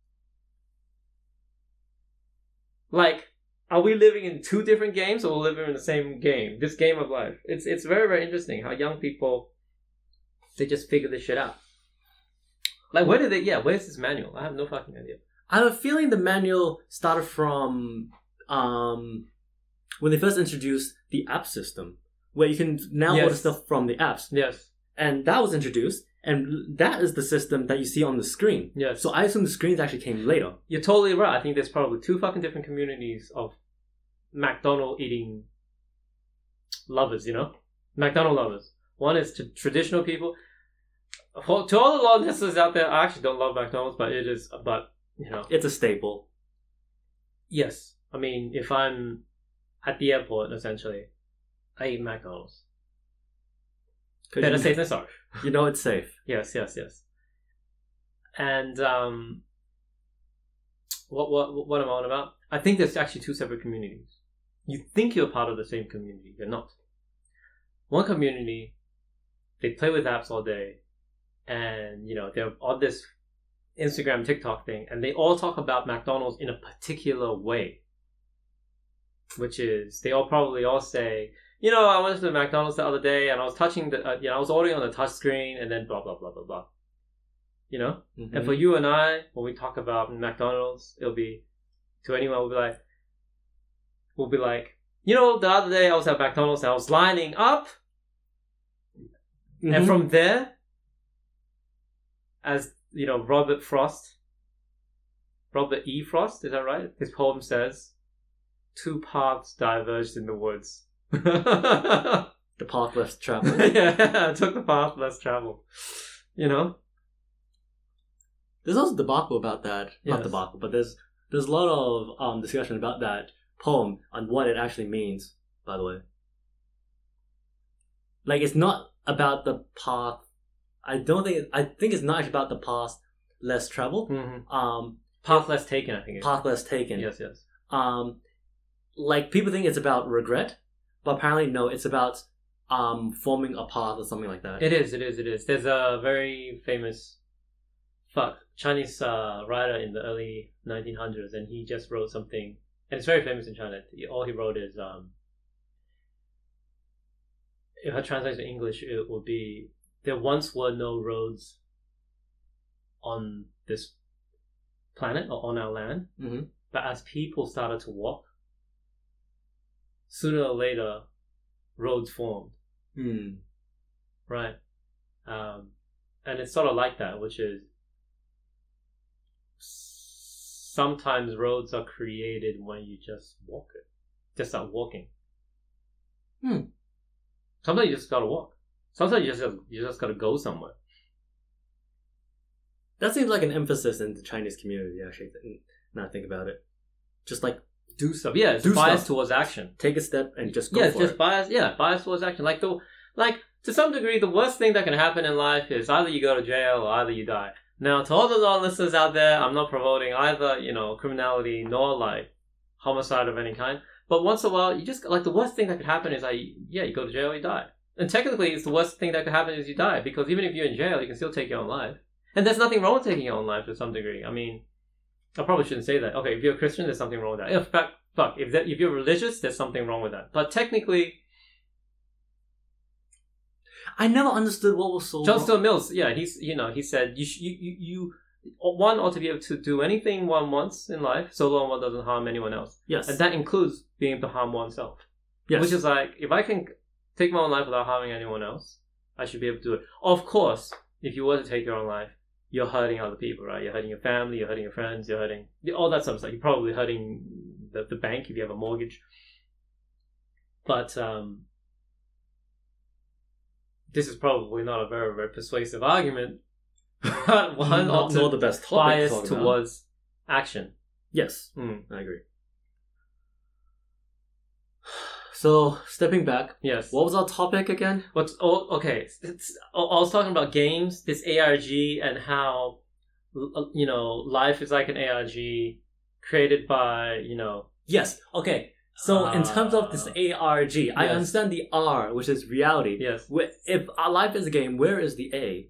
Like, are we living in two different games or we're living in the same game? This game of life. It's it's very, very interesting how young people, they just figure this shit out. Like, where did they, yeah, where's this manual? I have no fucking idea. I have a feeling the manual started from um, when they first introduced the app system, where you can now Yes. order stuff from the apps. Yes, And that was introduced, and that is the system that you see on the screen. yes. So I assume the screens actually came later. You're totally right. I think there's probably two fucking different communities of McDonald eating lovers, you know? McDonald lovers. One is to traditional people. For- To all the law listeners out there, I actually don't love McDonald's, but it is, but, you know. It's a staple. Yes. I mean, if I'm at the airport, essentially, I eat McDonald's. 'Cause Better you, safe than sorry. you know it's safe. Yes, yes, yes. And, um, what, what, what am I on about? I think there's actually two separate communities. You think you're part of the same community, you're not. One community, they play with apps all day, and, you know, they're on this Instagram, TikTok thing, and they all talk about McDonald's in a particular way. Which is, they all probably all say, you know, I went to the McDonald's the other day, and I was touching the, uh, you know, I was ordering on the touch screen, and then blah, blah, blah, blah, blah. You know? Mhm. And for you and I, when we talk about McDonald's, it'll be, to anyone, we'll be like, we'll be like, you know, the other day I was at McDonald's and I was lining up, Mhm. and from there, as, you know, Robert Frost, Robert E. Frost, is that right? His poem says, two paths diverged in the woods. the path less traveled. Yeah, I took the path less traveled. You know? There's also debacle about that. Not Yes. debacle, but there's there's a lot of um discussion about that poem and what it actually means. By the way, like it's not about the path. I don't think. I think it's not actually about the path less traveled. Mm-hmm. Um, Path less taken, I think. it is. path less taken. Yes, yes. Um, like people think it's about regret, but apparently no, it's about um forming a path or something like that. It is, it is, it is. There's a very famous fuck Chinese uh, writer in the early nineteen hundreds, and he just wrote something, and it's very famous in China. All he wrote is, um, if I translate to English, it would be, there once were no roads on this planet or on our land, Mm-hmm. but as people started to walk, sooner or later, roads formed. Hmm. Right. Um, and it's sort of like that, which is sometimes roads are created when you just walk it. Just start walking. Hmm. Sometimes you just gotta walk. Sometimes you just you just gotta go somewhere. That seems like an emphasis in the Chinese community. Actually, now I think about it, just like Do stuff. Yeah, it's Do bias stuff. towards action. take a step and just go Yeah, it's for just it. bias. Yeah, bias towards action. Like the like to some degree, the worst thing that can happen in life is either you go to jail or either you die. Now, to all the law listeners out there, I'm not promoting either, you know, criminality nor like homicide of any kind. But once in a while, you just like the worst thing that could happen is like, yeah, you go to jail, you die. And technically, it's the worst thing that could happen is you die, because even if you're in jail, you can still take your own life. And there's nothing wrong with taking your own life to some degree. I mean, I probably shouldn't say that. Okay, if you're a Christian, there's something wrong with that. In fact, fuck, if that, if you're religious, there's something wrong with that. But technically, I never understood what was so. John wrong. Stuart Mills, yeah, he's, you know, he said you sh- you you you one ought to be able to do anything one wants in life, so long one doesn't harm anyone else. Yes. And that includes being able to harm oneself. Yes. Which is like, if I can take my own life without harming anyone else, I should be able to do it. Of course, if you were to take your own life, you're hurting other people, right? You're hurting your family, you're hurting your friends, you're hurting all that sort of stuff. You're probably hurting the, the bank if you have a mortgage. But um, this is probably not a very, very persuasive argument. But one not, not the best topic bias to talk about. towards action. Yes, Mm. I agree. So, stepping back, Yes. what was our topic again? What's oh okay? It's, I was talking about games, this A R G, and how you know life is like an A R G created by you know. Yes, okay. So, in terms of this A R G, I Yes. understand the R, which is reality. Yes. Wh- If our life is a game, where is the A?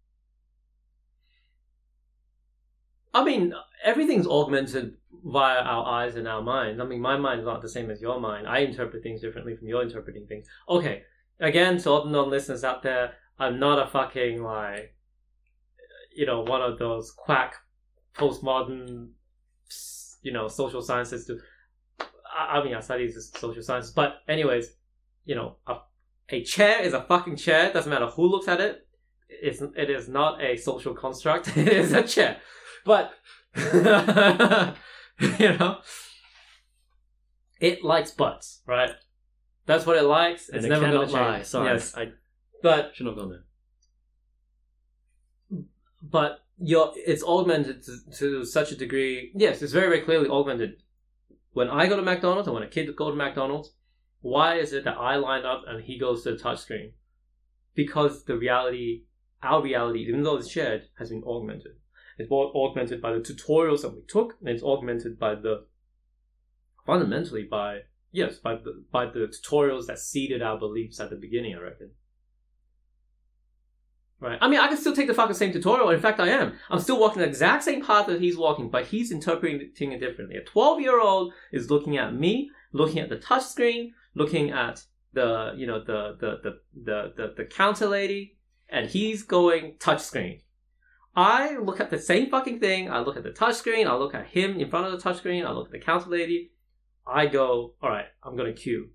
I mean, everything's augmented via our eyes and our minds. I mean, my mind's not the same as your mind. I interpret things differently from your interpreting things. Okay, again, to all the non-listeners out there, I'm not a fucking, like, you know, one of those quack postmodern, you know, social sciences. To, I, I mean, I study social sciences. But anyways, you know, a, a chair is a fucking chair. Doesn't matter who looks at it. It's, it is not a social construct. It is a chair. But, you know, it likes butts, right? That's what it likes. It's And it never cannot going to change. lie. Sorry, Yes. I But, shouldn't have gone there. but you're, it's augmented to, to such a degree. Yes, it's very, very clearly augmented. When I go to McDonald's and when a kid goes to McDonald's, why is it that I line up and he goes to the touchscreen? Because the reality, our reality, even though it's shared, has been augmented. It's augmented by the tutorials that we took, and it's augmented by the, fundamentally by, yes, by the, by the tutorials that seeded our beliefs at the beginning, I reckon. Right? I mean, I can still take the fucking same tutorial. In fact, I am. I'm still walking the exact same path that he's walking, but he's interpreting it differently. A twelve-year-old is looking at me, looking at the touchscreen, looking at the, you know, the, the, the, the, the, the counter lady, and he's going touchscreen. I look at the same fucking thing. I look at the touchscreen. I look at him in front of the touchscreen. I look at the counter lady. I go, all right, I'm going to queue.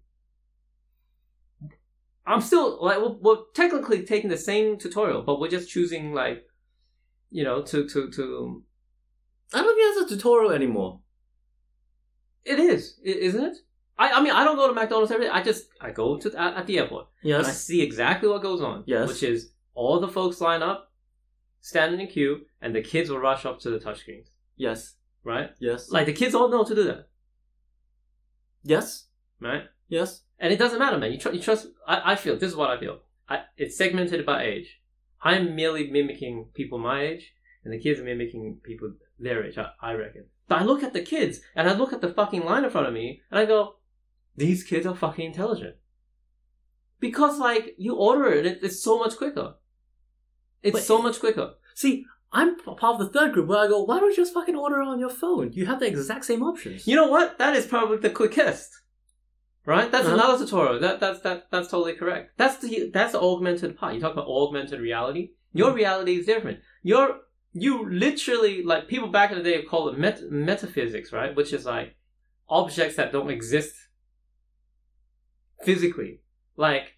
I'm still, like, we're, we're technically taking the same tutorial, but we're just choosing, like, you know, to, to, to... I don't think it's a tutorial anymore. It is, i- isn't it? I, I mean, I don't go to McDonald's every day. I just, I go to at, at the airport. And I Yes. see exactly what goes on. Yes. Which is all the folks line up, stand in a queue, and the kids will rush up to the touchscreens. Yes. Right? Yes. Like, the kids all know to do that. Yes. Right? Yes. And it doesn't matter, man. You, tr- you trust... I, I feel, this is what I feel. I, it's segmented by age. I'm merely mimicking people my age, and the kids are mimicking people their age, I, I reckon. But I look at the kids, and I look at the fucking line in front of me, and I go, these kids are fucking intelligent. Because, like, you order it, it it's so much quicker. It's But- so much quicker. See, I'm p- part of the third group where I go, why don't you just fucking order on your phone? You have the exact same options. You know what? That is probably the quickest. Right? That's Uh-huh. another tutorial. That that's that that's totally correct. That's the that's the augmented part. You talk about augmented reality. Your Mm-hmm. reality is different. Your you literally, like, people back in the day call it met- metaphysics, right? Which is like objects that don't exist physically. Like,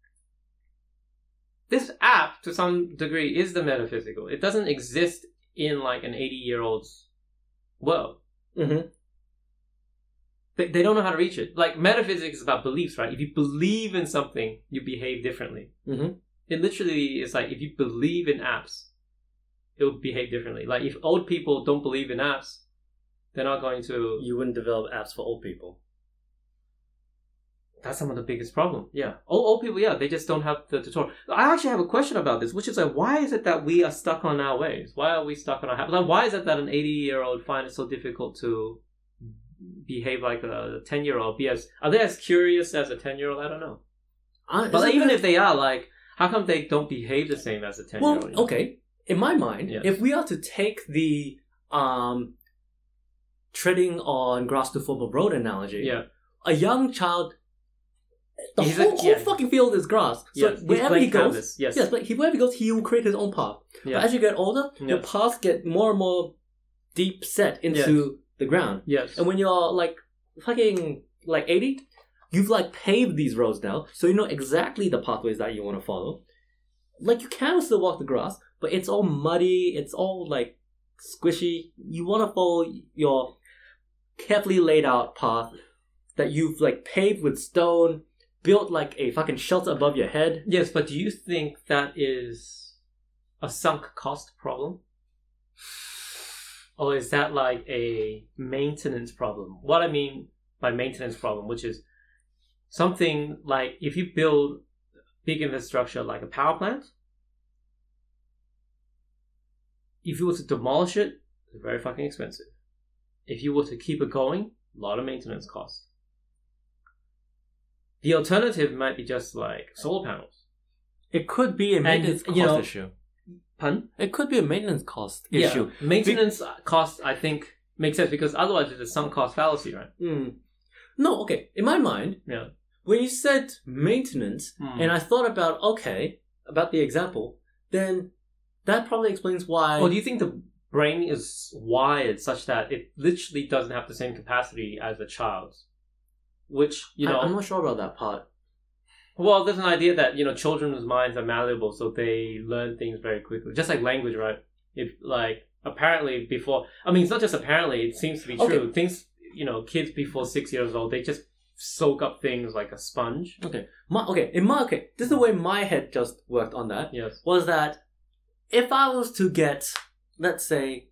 this app to some degree is the metaphysical. It doesn't exist in like an eighty year old's world. Mm-hmm. They, they don't know how to reach it. Like, metaphysics is about beliefs, right? If you believe in something, you behave differently. Mm-hmm. It literally is like, if you believe in apps, it will behave differently. Like, if old people don't believe in apps, they're not going to... You wouldn't develop apps for old people. That's some of the biggest problem. Yeah. Old, old people, yeah, they just don't have the tutorial. I actually have a question about this, which is like, why is it that we are stuck on our ways? Why are we stuck on our habits? Like, why is it that an eighty-year-old finds it so difficult to behave like a ten-year-old? Be as, are they as curious as a ten-year-old? I don't know. Uh, But isn't even that- if they are, like, how come they don't behave the same as a ten-year-old? Well, okay. In my mind, Yes. if we are to take the um, treading on grass to form a road analogy, Yeah. a young child, The He's whole, like- whole yeah. fucking field is grass. So Yes, he's wherever he blank goes, canvas, yes. yes, but he, wherever he goes, he will create his own path. Yeah. But as you get older, your Yes. paths get more and more deep set into the ground. Yes. And when you're like fucking like eighty, you've like paved these roads now, so you know exactly the pathways that you want to follow. Like you can still walk the grass, but it's all muddy, it's all like squishy. You want to follow your carefully laid out path that you've like paved with stone, built like a fucking shelter above your head. Yes, but do you think that is a sunk cost problem? Or is that like a maintenance problem? What I mean by maintenance problem, which is something like if you build big infrastructure like a power plant, if you were to demolish it, it's very fucking expensive. If you were to keep it going, a lot of maintenance costs. The alternative might be just like solar panels. It could be a maintenance you cost know- issue. Pardon? It could be a maintenance cost issue. Yeah. Maintenance costs, I think, makes sense because otherwise it's a sunk cost fallacy, right? Mm. No, okay. In my mind, Yeah. when you said maintenance, Hmm. and I thought about, okay, about the example, then that probably explains why... Or do you think the brain is wired such that it literally doesn't have the same capacity as a child's? Which, you know... I, I'm not sure about that part. Well, there's an idea that, you know, children's minds are malleable, so they learn things very quickly. Just like language, right? If, like, apparently before... I mean, it's not just apparently, it seems to be true. Okay. Things, you know, kids before six years old, they just soak up things like a sponge. Okay. My, okay, in my... Okay, this is the way my head just worked on that. Yes. Was that if I was to get, let's say,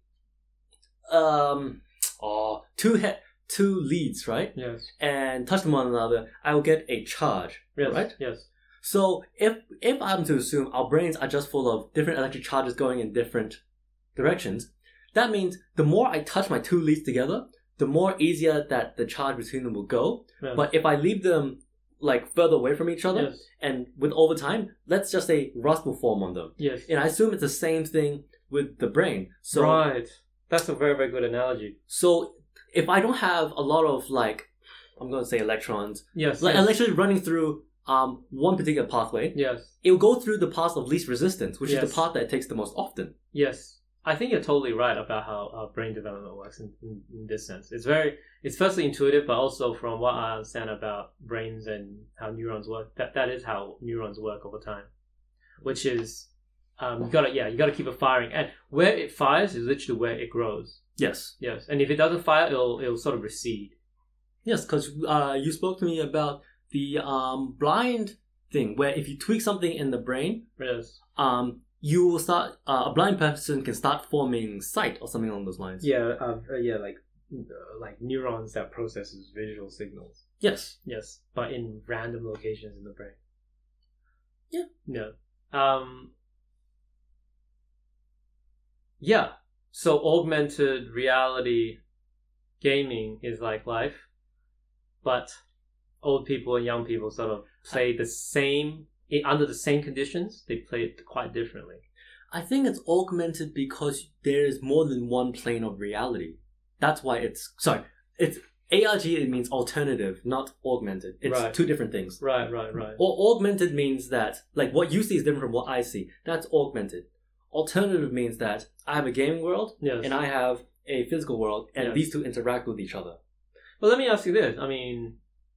um, oh, two he- two leads, right? Yes. And touch them one another, I will get a charge, Yes. right? Yes. So if if I'm to assume our brains are just full of different electric charges going in different directions, that means the more I touch my two leads together, the more easier that the charge between them will go. Yes. But if I leave them like further away from each other, Yes. and with over time, let's just say rust will form on them. Yes. And I assume it's the same thing with the brain. So Right. That's a very, very good analogy. so if I don't have a lot of like, I'm going to say electrons, Yes. like yes. electrons running through um one particular pathway, Yes. it will go through the path of least resistance, which is Yes. the path that it takes the most often. Yes. I think you're totally right about how uh, brain development works in, in, in this sense. It's very, it's firstly intuitive, but also from what I understand about brains and how neurons work, that, that is how neurons work over time. Which is, um, you gotta, yeah, you gotta keep it firing. And where it fires is literally where it grows. Yes. Yes. And if it doesn't fire, it'll, it'll sort of recede. Yes, because uh, you spoke to me about the um, blind thing, where if you tweak something in the brain, Yes. um, you will start, uh, a blind person can start forming sight or something along those lines. Yeah, uh, yeah, like, uh, like neurons that processes visual signals. Yes. Yes, but in random locations in the brain. Yeah. Yeah. Um. Yeah. So augmented reality gaming is like life, but old people and young people sort of play the same i- under the same conditions. They play it quite differently. I think it's augmented because there is more than one plane of reality. That's why it's, sorry, it's A R G, it means alternative, not augmented. It's Right. two different things. Right. Right. Right. Or augmented means that, like, what you see is different from what I see. That's augmented. Alternative means that I have a gaming world Yes. and I have a physical world, and Yes. these two interact with each other. But let me ask you this. I mean,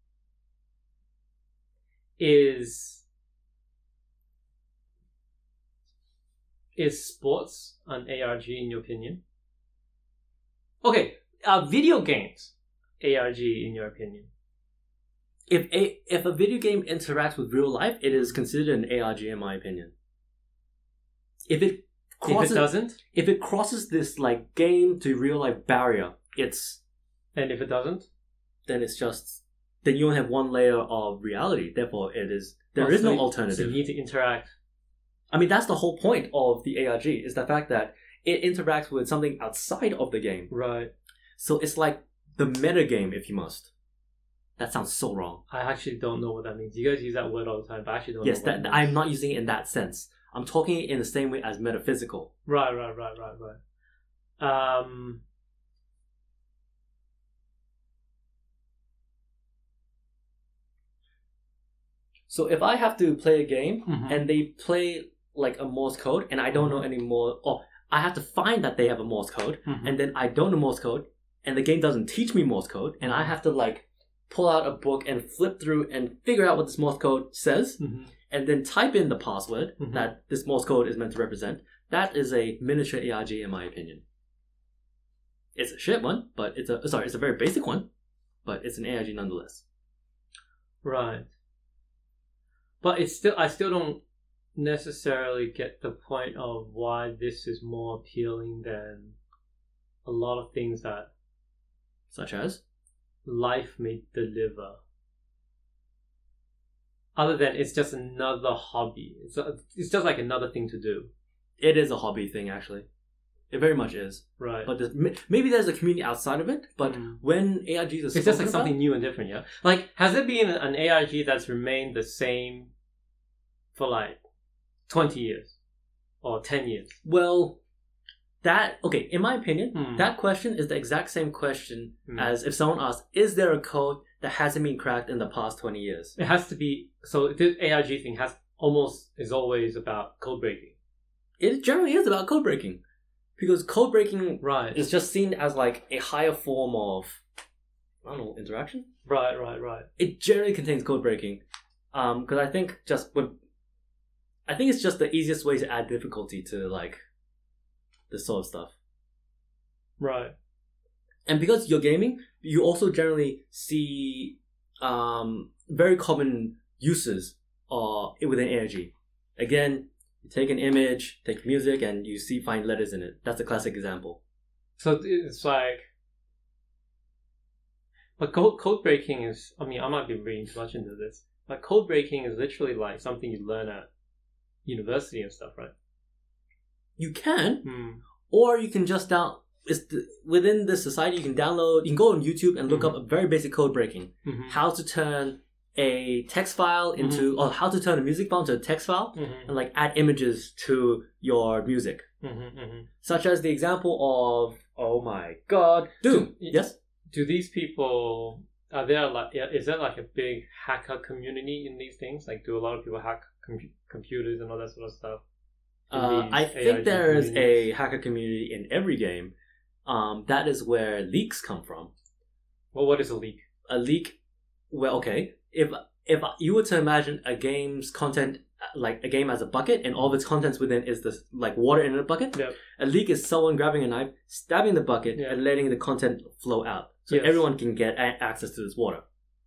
is is sports an A R G in your opinion? Okay, are video games A R G in your opinion? If a if a video game interacts with real life, it is considered an A R G in my opinion. If it crosses, if it doesn't, if it crosses this like game to real life barrier, it's and if it doesn't, then it's just then you only have one layer of reality. Therefore, it is there Oh, is so no you- alternative. So you need to interact. I mean, that's the whole point of the A R G is the fact that it interacts with something outside of the game. Right. So it's like the meta game, if you must. That sounds so wrong. I actually don't know what that means. You guys use that word all the time, but I actually don't Yes, know what that it means. I'm not using it in that sense. I'm talking it in the same way as metaphysical. Right, right, right, right, right. Um, So if I have to play a game Mhm. and they play like a Morse code and I don't know any more, or I have to find that they have a Morse code Mhm. and then I don't know Morse code and the game doesn't teach me Morse code and I have to like pull out a book and flip through and figure out what this Morse code says Mhm. and then type in the password Mhm. that this Morse code is meant to represent. That is a miniature A I G in my opinion. It's a shit one, but it's a sorry, it's a very basic one, but it's an A I G nonetheless. Right. But it's still, I still don't necessarily get the point of why this is more appealing than a lot of things that Such as? life may deliver. Other than it's just another hobby. It's, a, it's just like another thing to do. It is a hobby thing, actually. It very much is. Right. But there's, m- maybe there's a community outside of it, but Mm. when A I Gs are It's just like spoken something about- new and different, yeah? Like, has there been an A I G that's remained the same for like twenty years? Or ten years? Well, that, okay, in my opinion, Hmm. that question is the exact same question Hmm. as if someone asked, is there a code that hasn't been cracked in the past twenty years? It has to be, so this A I G thing has almost, is always about code breaking. It generally is about code breaking. Because code breaking Right. is just seen as like a higher form of, I don't know, interaction? Right, right, right. It generally contains code breaking. Um, because I think just when, I think it's just the easiest way to add difficulty to like this sort of stuff. Right. And because you're gaming, you also generally see um, very common uses uh, within A I G. Again, you take an image, take music, and you see find letters in it. That's a classic example. So it's like, but code, code breaking is, I mean, I might be reading too much into this, but code breaking is literally like something you learn at university and stuff, right? You can, Hmm. or you can just down. It's the, within this society, you can download. You can go on YouTube and look Mhm. up a very basic code breaking. Mm-hmm. How to turn a text file into, or how to turn a music file into a text file, Mm-hmm. and like add images to your music. Mm-hmm. Mm-hmm. Such as the example of, oh my god, Doom. Do- Yes? Do these people, are there like, yeah, is there like a big hacker community in these things? Like, do a lot of people hack com- computers and all that sort of stuff? in Uh, these I A I think G there is a communities? hacker community in every game. Um, that is where leaks come from. Well, what is a leak? A leak, well, okay, if if you were to imagine a game's content, uh, like a game as a bucket, and all of its contents within is this like water in a bucket, Yep. a leak is someone grabbing a knife, stabbing the bucket, Yeah. and letting the content flow out, so Yes. everyone can get a- access to this water.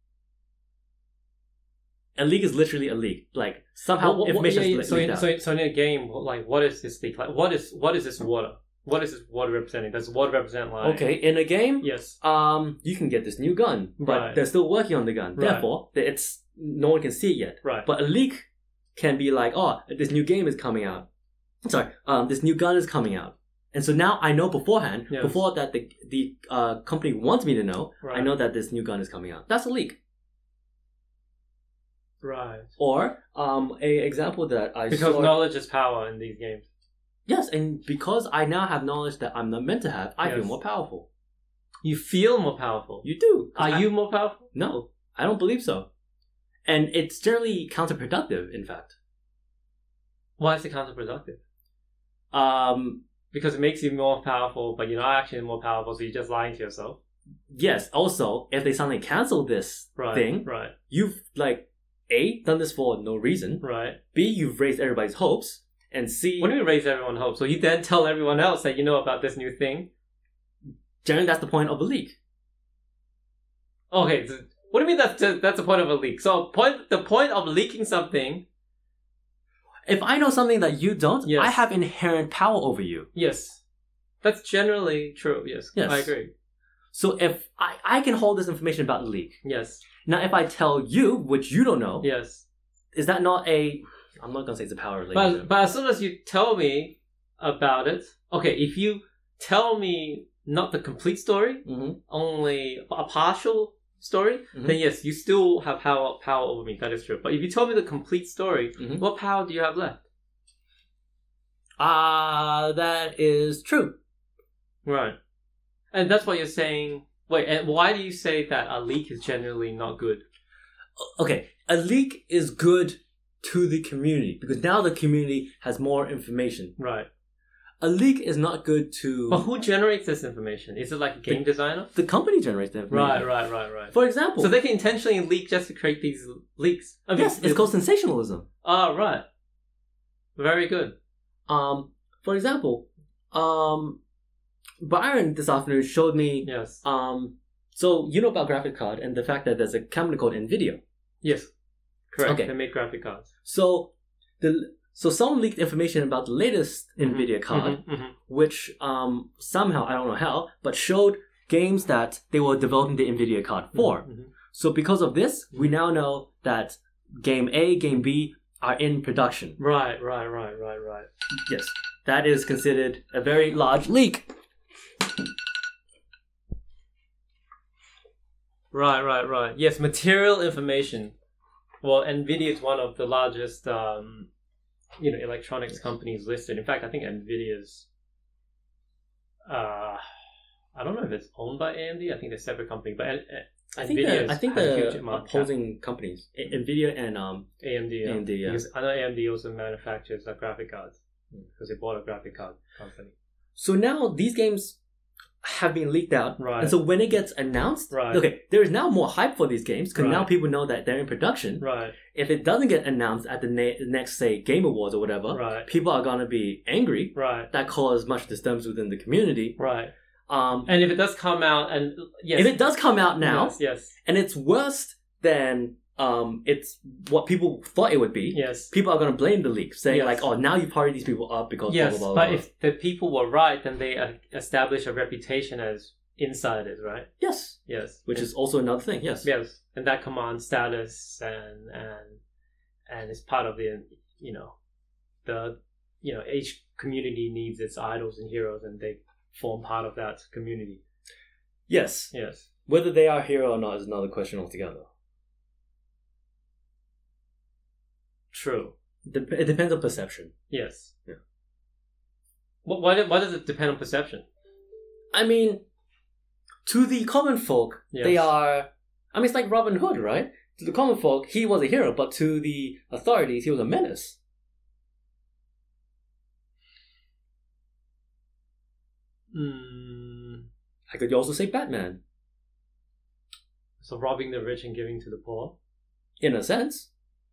A leak is literally a leak. Like somehow What- what- information yeah, yeah, is so, leaked in, out. so, so in a game, like, what is this leak? Like, what is what is this water? What is this water representing? Does water represent like? Okay, in a game, Yes. um, you can get this new gun, but Right. they're still working on the gun. Right. Therefore, it's no one can see it yet. Right. But a leak can be like, oh, this new game is coming out. Sorry, um, this new gun is coming out, and so now I know beforehand, Yes. before that the the uh, company wants me to know, I Right. know that this new gun is coming out. That's a leak. Right. Or um, a example that I Because saw. knowledge is power in these games. Yes, and because I now have knowledge that I'm not meant to have, I feel Yes. more powerful. You feel more powerful. You do. Are I- you more powerful? No, I don't believe so. And it's generally counterproductive, in fact. Why is it counterproductive? Um, Because it makes you more powerful, but you're not actually more powerful, so you're just lying to yourself. yes, also, if they suddenly cancel this Right. thing, Right. you've, like, A, done this for no reason, Right. B, you've raised everybody's hopes, and C, What do you mean raise everyone's hopes? So you then tell everyone else that you know about this new thing? generally that's the point of a leak. Okay, so what do you mean that's that's the point of a leak? So point the point of leaking something. If I know something that you don't, Yes. I have inherent power over you. Yes, that's generally true. Yes, Yes. I agree. So if I, I can hold this information about the leak. Yes, Now, if I tell you, which you don't know, yes. is that not a... I'm not going to say it's a power relationship. But but as soon as you tell me about it, okay, if you tell me not the complete story, hmm only a partial story, Mhm. then yes, you still have power power over me. That is true. But if you tell me the complete story, Mhm. what power do you have left? Ah, that is true. Right. And that's what you're saying. Wait, and why do you say that a leak is generally not good? Okay, a leak is good to the community because now the community has more information. Right. A leak is not good to... But who generates this information? Is it like a game The- designer? The company generates the information. Right, right, right, right. For example... So they can intentionally leak just to create these leaks. I mean, yes, it's called sensationalism. Ah, right. Very good. Um, for example, um, Byron this afternoon showed me... Yes. Um, so you know about graphic card and the fact that there's a company called NVIDIA. Yes. Correct. Okay. They make graphic cards. So the so someone leaked information about the latest Mhm, NVIDIA card, mhm, mhm. which um, somehow, I don't know how, but showed games that they were developing the NVIDIA card for. Mhm, mhm. So because of this, we now know that game A, game B are in production. Right, right, right, right, right. Yes, that is considered a very large leak. Right, right, right. Yes, material information. Well, NVIDIA is one of the largest, um, you know, electronics companies listed. In fact, I think NVIDIA's, uh, I don't know if it's owned by A M D. I think they're a separate company, but uh, I think NVIDIA the, I think has a huge the market cap. opposing companies, I- NVIDIA and um, A M D, yeah. A M D, yeah. Because I know A M D also manufactures uh, graphic cards because they bought a graphic card company. So now these games have been leaked out. Right. And so when it gets announced, Right. okay, there is now more hype for these games because now Right. people know that they're in production. Right, If it doesn't get announced at the na- next, say, Game Awards or whatever, right, people are going to be angry. right, That cause much disturbance within the community. right. Um, And if it does come out, and yes, if it does come out now, yes, yes, and it's worse than um, it's what people thought it would be, yes. people are going to blame the leak, saying Yes. like, oh, now you've hurried these people up because Yes, blah, blah, blah, but blah. if the people were right, then they uh, establish a reputation as insiders, right? Yes. Yes, Which and, is also another thing, yes. yes, and that commands status and and and is part of the you know the you know each community needs its idols and heroes, and they form part of that community. Yes. Yes, Whether they are hero or not is another question altogether. true. Dep- it depends on perception. Yes. Yeah. Wh- Why, do- why does it depend on perception? I mean, to the common folk, Yes. they are... I mean, it's like Robin Hood, right? To the common folk, he was a hero, but to the authorities, he was a menace. Mm, I could also say Batman, so robbing the rich and giving to the poor. in a sense.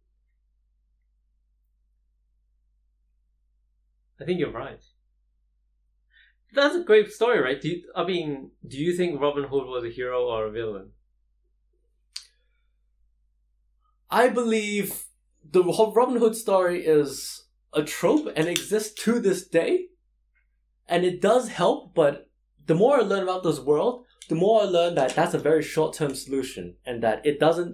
I think you're right. That's a great story, right? Do you, I mean, do you think Robin Hood was a hero or a villain? I believe the whole Robin Hood story is a trope and exists to this day. And it does help, but the more I learn about this world, the more I learn that that's a very short-term solution and that it doesn't,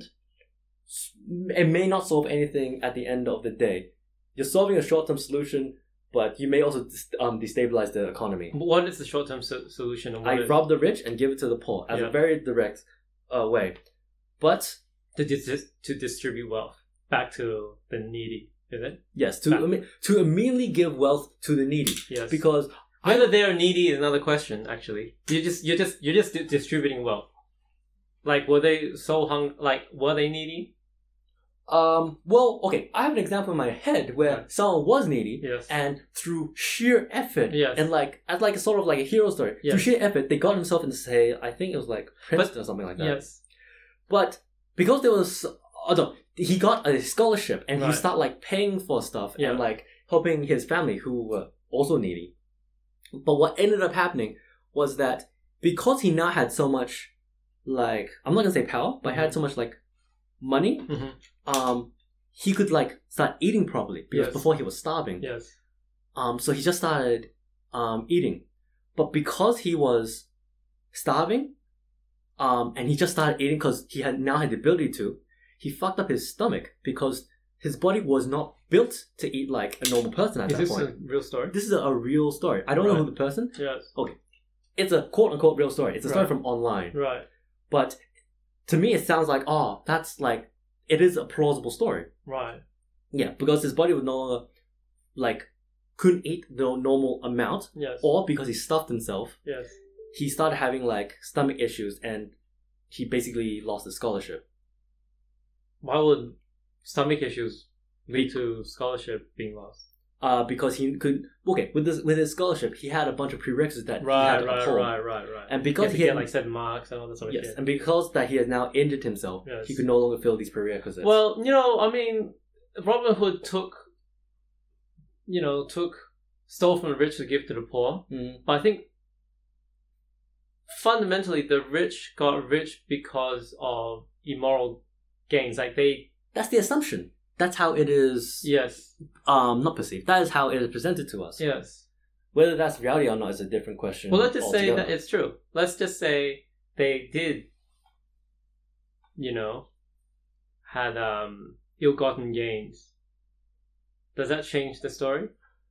it may not solve anything at the end of the day. You're solving a short-term solution, but you may also dis- um, destabilize the economy. What is the short-term so- solution? And what I is- rob the rich and give it to the poor as Yeah. a very direct uh, way. But to dis- to distribute wealth back to the needy, is it? yes, to Back- imme- to immediately give wealth to the needy. Yes. Because Whether they are needy is another question. Actually, you just you're just you're just di- distributing wealth. Like, were they so hung? Like, were they needy? Um, well, okay, I have an example in my head where Right. someone was needy, Yes. and through sheer effort, Yes. and like as like a sort of like a hero story, Yes. through sheer effort, they got himself into say, I think it was like Princeton or something like that. Yes. But because there was, oh no, he got a scholarship, and Right. he started like paying for stuff Yeah. and like helping his family who were also needy. But what ended up happening was that because he now had so much, like I'm not gonna say power, but had so much like money. Mhm. Um, he could like start eating properly because Yes. before he was starving. Yes. Um, so he just started um eating, but because he was starving, um, and he just started eating because he had now had the ability to, he fucked up his stomach because his body was not built to eat like a normal person at Is that this point. a real story? This is a, a real story. I don't know Right. who the person. Yes. It's a quote unquote real story. It's a story Right. from online. Right. But to me, it sounds like oh, that's like it is a plausible story. Right. Yeah, because his body would no longer, like, couldn't eat the normal amount, Yes. or because he stuffed himself, Yes. he started having, like, stomach issues, and he basically lost his scholarship. why would stomach issues lead to scholarship being lost? Uh, because he could okay with this with his scholarship, he had a bunch of prerequisites that he had Right, to right, uphold. right, right, right. And He because had to he get had like seven marks and all that sort of yes, shit. and because that he has now injured himself, Yes. he could no longer fill these prerequisites. Well, you know, I mean, Robin Hood took, you know, took stole from the rich to give to the poor. Mm. But I think fundamentally, the rich got rich because of immoral gains. Like they, that's the assumption. That's how it is. yes, Um, not perceived. That is how it is presented to us. yes. Whether that's reality or not is a different question. Well, let's just say altogether. that it's true. Let's just say they did, you know, had um, ill-gotten gains. Does that change the story?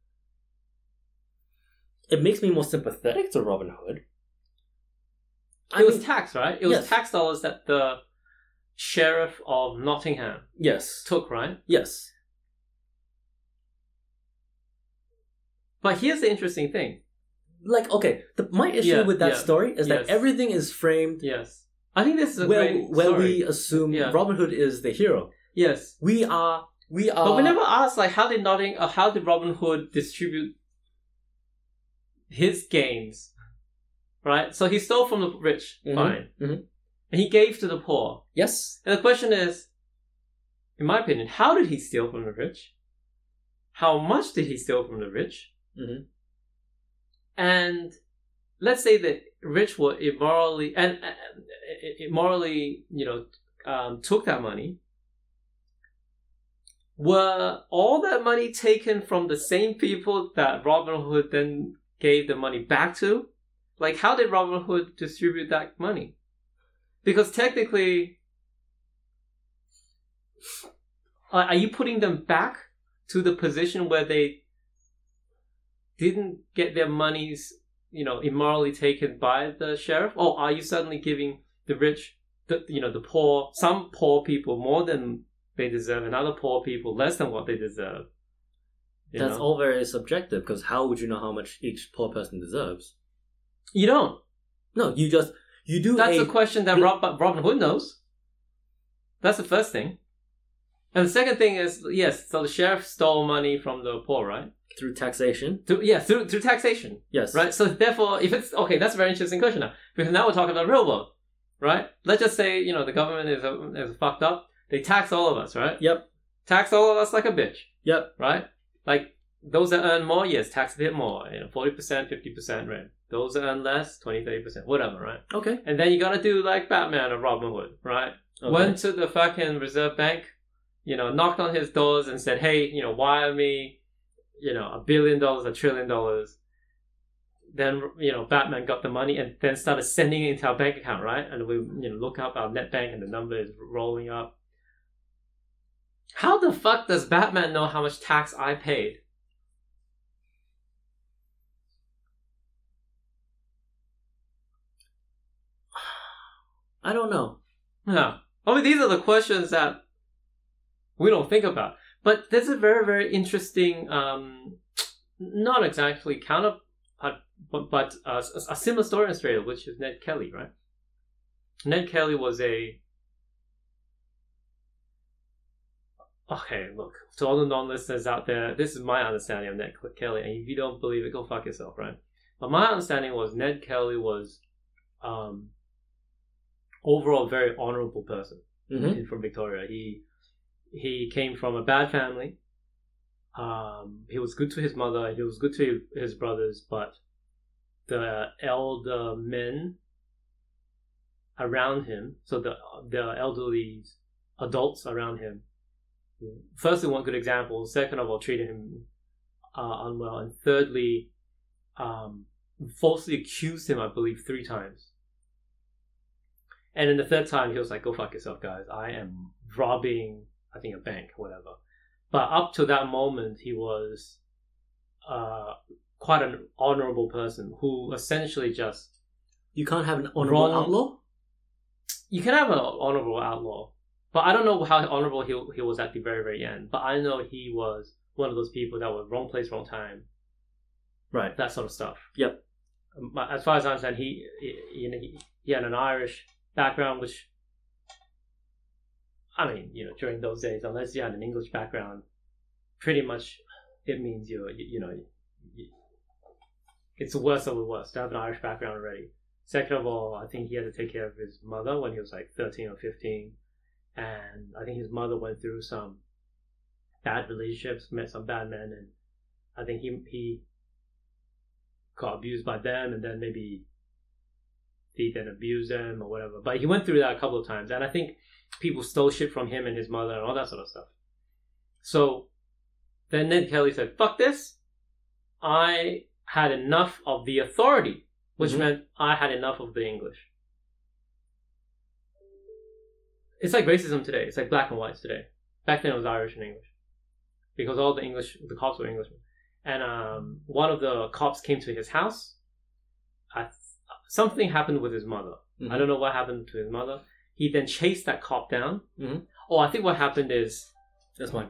It makes me more sympathetic to Robin Hood. It was tax, right? It was yes. tax dollars that the sheriff of Nottingham Yes. took, right? Yes. But here's the interesting thing. Like, okay, the, my issue Yeah, with that yeah, story is yes. that everything is framed Yes. I think this is a where, great where story. we assume Yeah. Robin Hood is the hero. Yes. We are, we are. But we never asked, like, how did Notting, uh, how did Robin Hood distribute his gains? Right? So he stole from the rich, Mhm, fine. mhm. And he gave to the poor. Yes. And the question is, in my opinion, how did he steal from the rich? How much did he steal from the rich? Mm-hmm. And let's say the rich were immorally and uh, immorally, you know, um, took that money. Were all that money taken from the same people that Robin Hood then gave the money back to? Like, how did Robin Hood distribute that money? Because technically, are are you putting them back to the position where they didn't get their monies, you know, immorally taken by the sheriff? Or are you suddenly giving the rich, the, you know, the poor, some poor people more than they deserve and other poor people less than what they deserve? You That's know? all very subjective, because how would you know how much each poor person deserves? You don't. No, you just, you do That's a... a question that Rob, Robin Hood knows. That's the first thing. And the second thing is, yes, so the sheriff stole money from the poor, right? Through taxation. Through, yeah, through through taxation, Yes. right? So therefore, if it's okay, that's a very interesting question now, because now we're talking about the real world, right? Let's just say, you know, the government is a, is fucked up. They tax all of us, right? Yep. Tax all of us like a bitch, Yep. right? Like those that earn more, yes, tax a bit more, you know, forty percent, fifty percent, right? Those that earn less, twenty, thirty percent, whatever, right? Okay. And then you gotta do like Batman or Robin Hood, right? Okay. Went to the fucking Reserve Bank, you know, knocked on his doors and said, hey, you know, wire me, you know, a billion dollars, a trillion dollars. Then, you know, Batman got the money and then started sending it into our bank account, right? And we, you know, look up our net bank and the number is rolling up. How the fuck does Batman know how much tax I paid? I don't know. Yeah. I mean, these are the questions that we don't think about. But there's a very, very interesting, um, not exactly counter, but, but uh, a similar story in Australia, which is Ned Kelly, right? Ned Kelly was a... Okay, look, to all the non-listeners out there, this is my understanding of Ned Kelly, and if you don't believe it, go fuck yourself, right? But my understanding was Ned Kelly was um, overall a very honorable person Mm-hmm. from Victoria. He he came from a bad family. Um, he was good to his mother. He was good to his brothers, but the elder men around him, so the the elderly adults around him, firstly, one good example. Second of all, treated him uh, unwell, and thirdly, um, falsely accused him, I believe, three times. And then the third time, he was like, go fuck yourself, guys. I am robbing, I think, a bank or whatever. But up to that moment, he was uh, quite an honorable person who essentially just... You can't have an honorable Wrong- outlaw? You can have an honorable outlaw. But I don't know how honorable he, he was at the very, very end. But I know he was one of those people that were wrong place, wrong time. Right. That sort of stuff. Yep. Um, but as far as I understand, he, he, you know, he, he had an Irish background, which I mean, you know, during those days, unless you had an English background, pretty much it means you're, you, you know, you, it's the worst of the worst to have an Irish background already. Second of all, I think he had to take care of his mother when he was like thirteen or fifteen. And I think his mother went through some bad relationships, met some bad men, and I think he he got abused by them, and then maybe he then abused them or whatever. But he went through that a couple of times, and I think people stole shit from him and his mother and all that sort of stuff. So then Ned Kelly said, fuck this. I had enough of the authority, which mm-hmm. meant I had enough of the English. It's like racism today. It's like black and whites today. Back then it was Irish and English. Because all the English, the cops were Englishmen. And um, one of the cops came to his house. I, something happened with his mother. Mm-hmm. I don't know what happened to his mother. He then chased that cop down. Mm-hmm. Oh, I think what happened is... That's mine.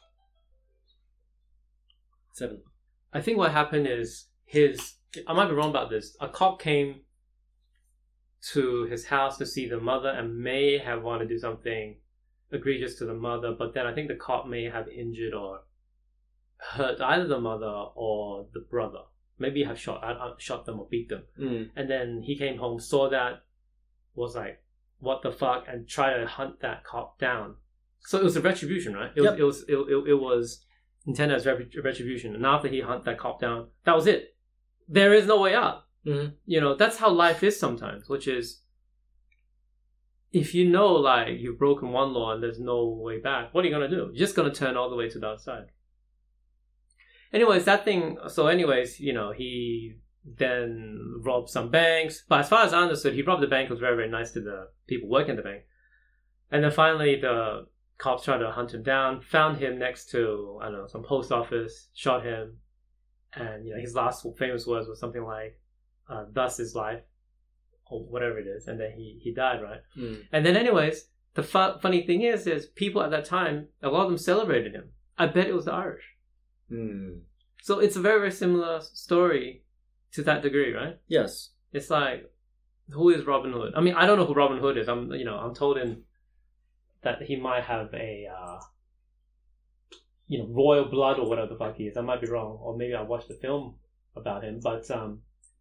Seven. I think what happened is his... I might be wrong about this. A cop came to his house to see the mother and may have wanted to do something egregious to the mother, but then I think the cop may have injured or hurt either the mother or the brother. Maybe have shot uh, shot them or beat them. Mm. And then he came home, saw that, was like, what the fuck, and tried to hunt that cop down. So it was a retribution, right? It yep. was it was it, it, it was intended as retribution. And after he hunted that cop down, that was it. There is no way out. Mm-hmm. You know, that's how life is sometimes, which is, if you know, like, you've broken one law and there's no way back, what are you going to do? You're just going to turn all the way to the other side. Anyways, that thing, so anyways, you know, he then robbed some banks. But as far as I understood, he robbed the bank, was very, very nice to the people working at the bank. And then finally, the cops tried to hunt him down, found him next to, I don't know, some post office, shot him. And, you know, his last famous words was something like, uh, thus is life, or whatever it is. And then he, he died, right? Mm. And then anyways, the fu- funny thing is, is people at that time, a lot of them celebrated him. I bet it was the Irish. Mm. So it's a very, very similar story to that degree, right? Yes. It's like, who is Robin Hood? I mean, I don't know who Robin Hood is. I'm, you know, I'm told in that he might have a, uh, you know, royal blood or whatever the fuck he is. I might be wrong, or maybe I watched the film about him. But um,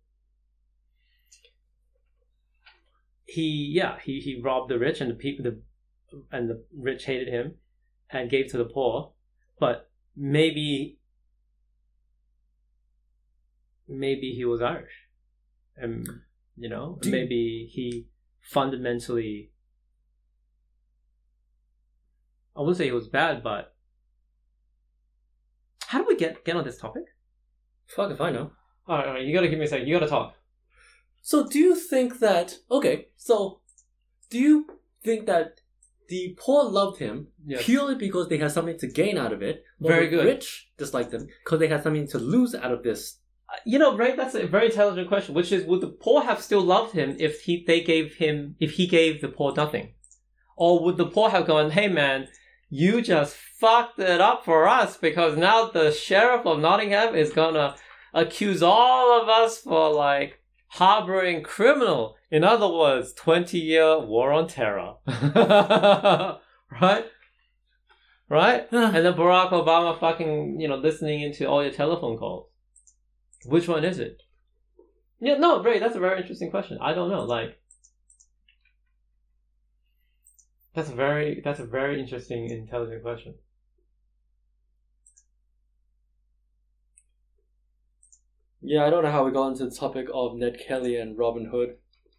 he, yeah, he, he robbed the rich, and the people, the and the rich hated him, and gave to the poor. But maybe, maybe he was Irish, and you know, Do maybe he fundamentally, I wouldn't say he was bad, but how do we get get on this topic? Fuck if I know. All right, all right, you gotta give me a second. You gotta talk. So, do you think that? Okay, so do you think that the poor loved him yes. purely because they had something to gain out of it? Very good. The rich disliked him because they had something to lose out of this. You know, right? That's a very intelligent question. Which is, would the poor have still loved him if he they gave him if he gave the poor nothing, or would the poor have gone, "Hey, man, you just fucked it up for us because now the sheriff of Nottingham is gonna accuse all of us for like harboring criminal. In other words, twenty-year war on terror." Right? Right? And then Barack Obama fucking, you know, listening into all your telephone calls. Which one is it? Yeah, no, Ray, that's a very interesting question. I don't know. Like, that's a very, that's a very interesting, intelligent question. Yeah, I don't know how we got into the topic of Ned Kelly and Robin Hood.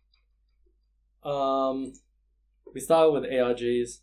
Um, we started with A R Gs.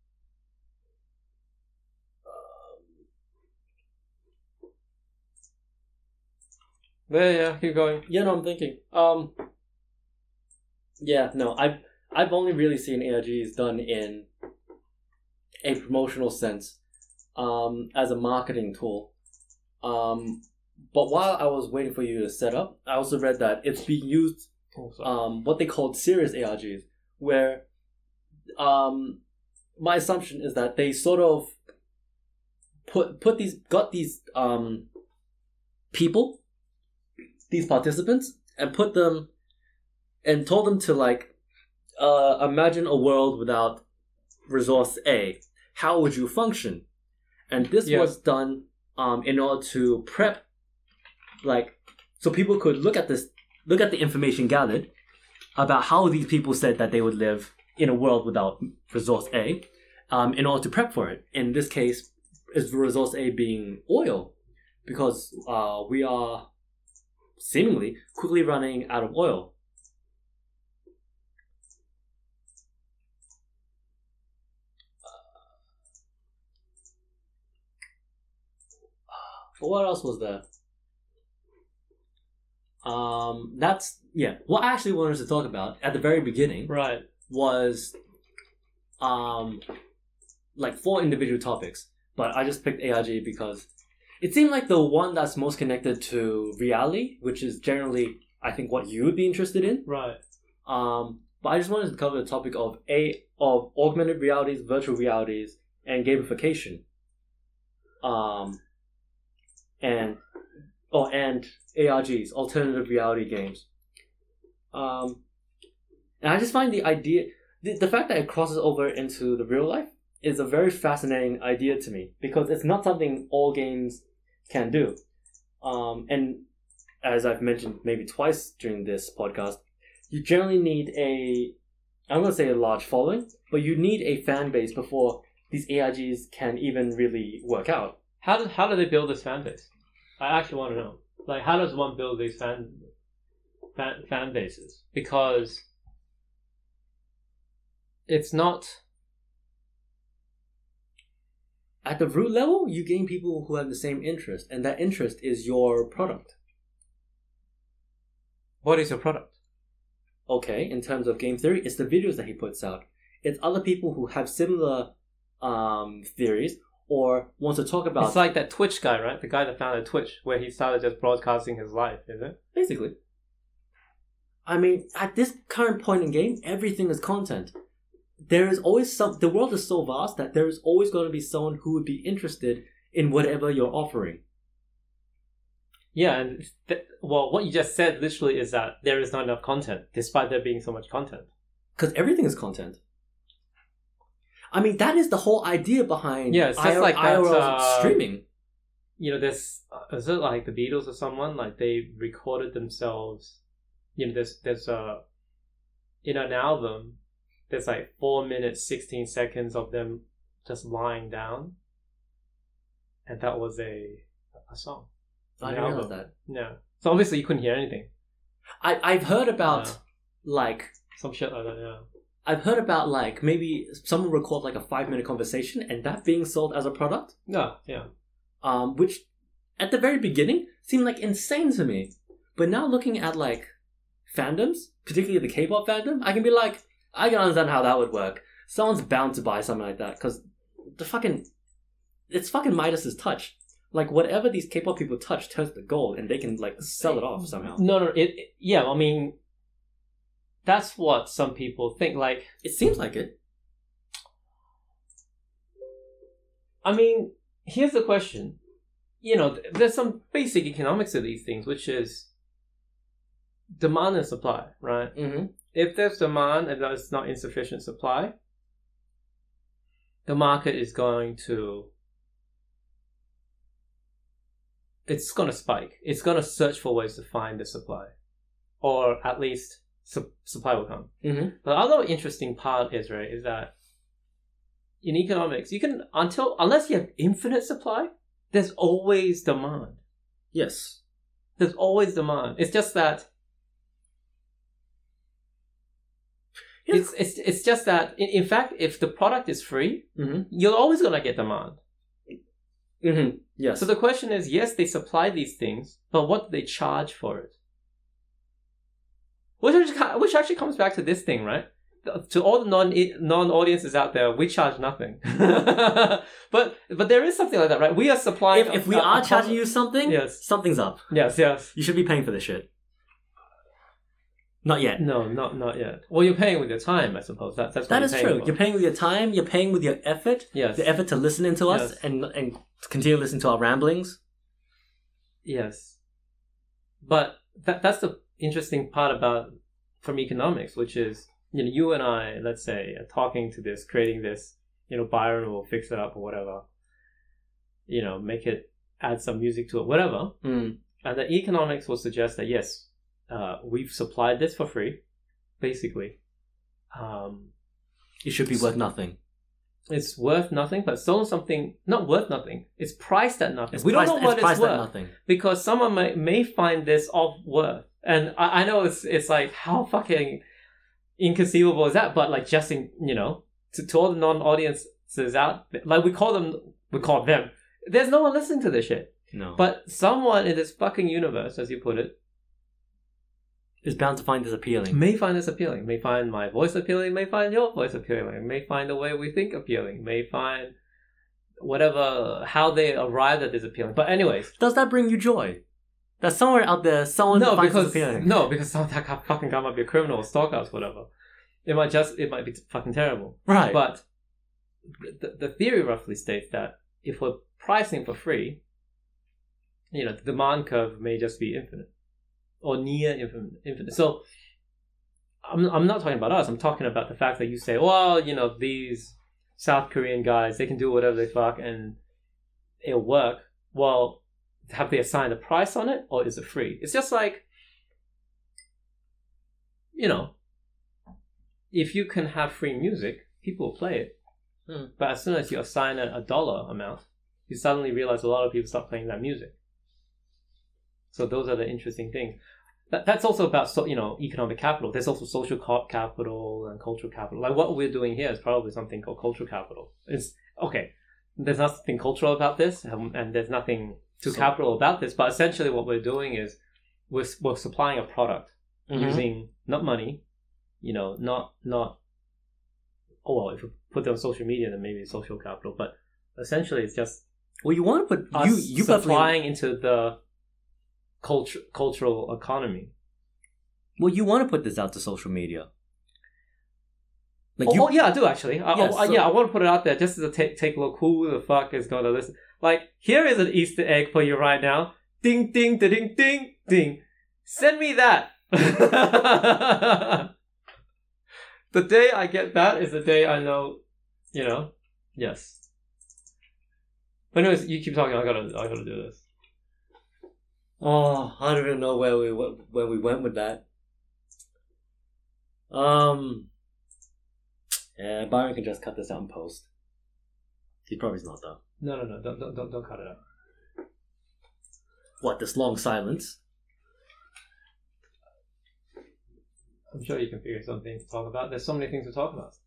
Yeah, yeah, keep going. Yeah, no, I'm thinking. Um, yeah, no, I've I've only really seen A R Gs done in a promotional sense, um, as a marketing tool. Um, but while I was waiting for you to set up, I also read that it's being used, oh, um, what they called serious A R Gs, where, um, my assumption is that they sort of put put these got these um people. These participants and put them and told them to like uh, imagine a world without resource A, how would you function? And this Yeah. was done um, in order to prep, like, so people could look at this, look at the information gathered about how these people said that they would live in a world without resource A, um, in order to prep for it. In this case, is resource A being oil, because uh, we are seemingly quickly running out of oil. But what else was there? Um, that's yeah. What I actually wanted to talk about at the very beginning Right. was, um, like four individual topics. But I just picked A I G because it seemed like the one that's most connected to reality, which is generally I think what you would be interested in. Right. Um, but I just wanted to cover the topic of a of augmented realities, virtual realities, and gamification. Um. And oh, and A R Gs, alternative reality games. Um, and I just find the idea, the, the fact that it crosses over into the real life is a very fascinating idea to me because it's not something all games can do. Um, and as I've mentioned maybe twice during this podcast, you generally need a, I'm going to say a large following, but you need a fan base before these A I Gs can even really work out. How do how do they build this fan base? I actually want to know. Like, how does one build these fan fan, fan bases? Because it's not. At the root level, you gain people who have the same interest, and that interest is your product. What is your product? Okay, in terms of game theory, it's the videos that he puts out. It's other people who have similar um, theories or want to talk about... It's like that Twitch guy, right? The guy that founded Twitch, where he started just broadcasting his life, is it? Basically. I mean, at this current point in game, everything is content. There is always some... The world is so vast that there is always going to be someone who would be interested in whatever you're offering. Yeah, and th- well, what you just said literally is that there is not enough content, despite there being so much content. Because everything is content. I mean, that is the whole idea behind Yeah, it's just I R- like that, I R L uh, streaming. You know, there's... Uh, is it like the Beatles or someone? Like, they recorded themselves... You know, there's... there's uh, in an album, there's like four minutes, sixteen seconds of them just lying down. And that was a a song. I An didn't know album. that. Yeah. So obviously you couldn't hear anything. I, I've heard about, Yeah. like... Some shit like that, yeah. I've heard about, like, maybe someone record, like, a five-minute conversation and that being sold as a product. Yeah, yeah. Um, which, at the very beginning, seemed, like, insane to me. But now looking at, like, fandoms, particularly the K-pop fandom, I can be like, I can understand how that would work. Someone's bound to buy something like that, because the fucking... It's fucking Midas's touch. Like, whatever these K-pop people touch turns to gold, and they can, like, sell it off somehow. No, no, it, it yeah, I mean, that's what some people think. Like, It seems like it. I mean, here's the question. You know, th- there's some basic economics of these things, which is demand and supply, right? Mm-hmm. If there's demand and there's not insufficient supply, the market is going to... It's going to spike. It's going to search for ways to find the supply. Or at least su- supply will come. Mm-hmm. The other interesting part is, right, is that in economics, you can, until, unless you have infinite supply, there's always demand. Yes. There's always demand. It's just that, it's, it's, it's just that, in, in fact, if the product is free, Mm-hmm. you're always going to get demand. Mm-hmm. Yes. So the question is, yes, they supply these things, but what do they charge for it? Which actually, which actually comes back to this thing, right? To all the non non audiences out there, we charge nothing. but but there is something like that, right? We are supplying. if, if we a- a- are a- charging you something, Yes. something's up. Yes, yes. You should be paying for this shit. Not yet. No, not not yet. Well, you're paying with your time, I suppose. That, that's what That you're is paying true. for. You're paying with your time. You're paying with your effort. Yes. The effort to listening to us Yes. and and to continue to listen to our ramblings. Yes. But that that's the interesting part about from economics, which is, you know, you and I, let's say, are talking to this, creating this you know, Byron will fix it up or whatever. You know, make it, add some music to it, whatever. Mm. And the economics will suggest that yes, uh, we've supplied this for free, basically. Um, It should be worth nothing. it's worth nothing, but still something not worth nothing. It's priced at nothing. It's we priced, don't know what it's it's, priced worth at nothing. because someone may may find this of worth. And I, I know it's it's like how fucking inconceivable is that? But like just in you know to, to all the non-audiences out, like we call them, we call them. There's no one listening to this shit. No. But someone in this fucking universe, as you put it, is bound to find this appealing. may find this appealing, may find my voice appealing, may find your voice appealing, may find the way we think appealing, may find whatever, how they arrived at this appealing. But anyways. Does that bring you joy? That somewhere out there, someone No, finds because, this appealing? no, because some that guy- fucking guy might be a criminal or stalker us, whatever. It might just, it might be fucking terrible. Right. But the, the theory roughly states that if we're pricing for free, you know, the demand curve may just be infinite. Or near infinite, infinite. So, I'm I'm not talking about us. I'm talking about the fact that you say, well, you know, these South Korean guys, they can do whatever they fuck and it'll work. Well, have they assigned a price on it, or is it free? It's just like, you know, if you can have free music, people will play it. Hmm. But as soon as you assign a, a dollar amount, you suddenly realize a lot of people start playing that music. So those are the interesting things. That, that's also about, so, you know, economic capital. There's also social co- capital and cultural capital. Like what we're doing here is probably something called cultural capital. It's, okay, there's nothing cultural about this, um, and there's nothing too So- capital about this, but essentially what we're doing is we're, we're supplying a product Mhm. using not money, you know, not, not, oh well, if we put them on social media, then maybe it's social capital, but essentially it's just Well, you want to put us you you perfectly- supplying into the culture, cultural economy. Well, you want to put this out to social media. Like Oh, you, oh, yeah, I do actually. I, Yeah, I- so- yeah, I want to put it out there just to take take a look. Who the fuck is going to listen? Like, here is an Easter egg for you right now. Ding, ding, da, ding, ding, ding. Send me that. The day I get that is the day I know, you know, yes. But anyways, you keep talking. I gotta, I gotta do this. Oh, I don't even know where we where we went with that. Um, yeah, Byron can just cut this out in post. He probably's not though. No, no, no, don't, don't, don't, don't cut it out. What, this long silence? I'm sure you can figure something to talk about. There's so many things to talk about.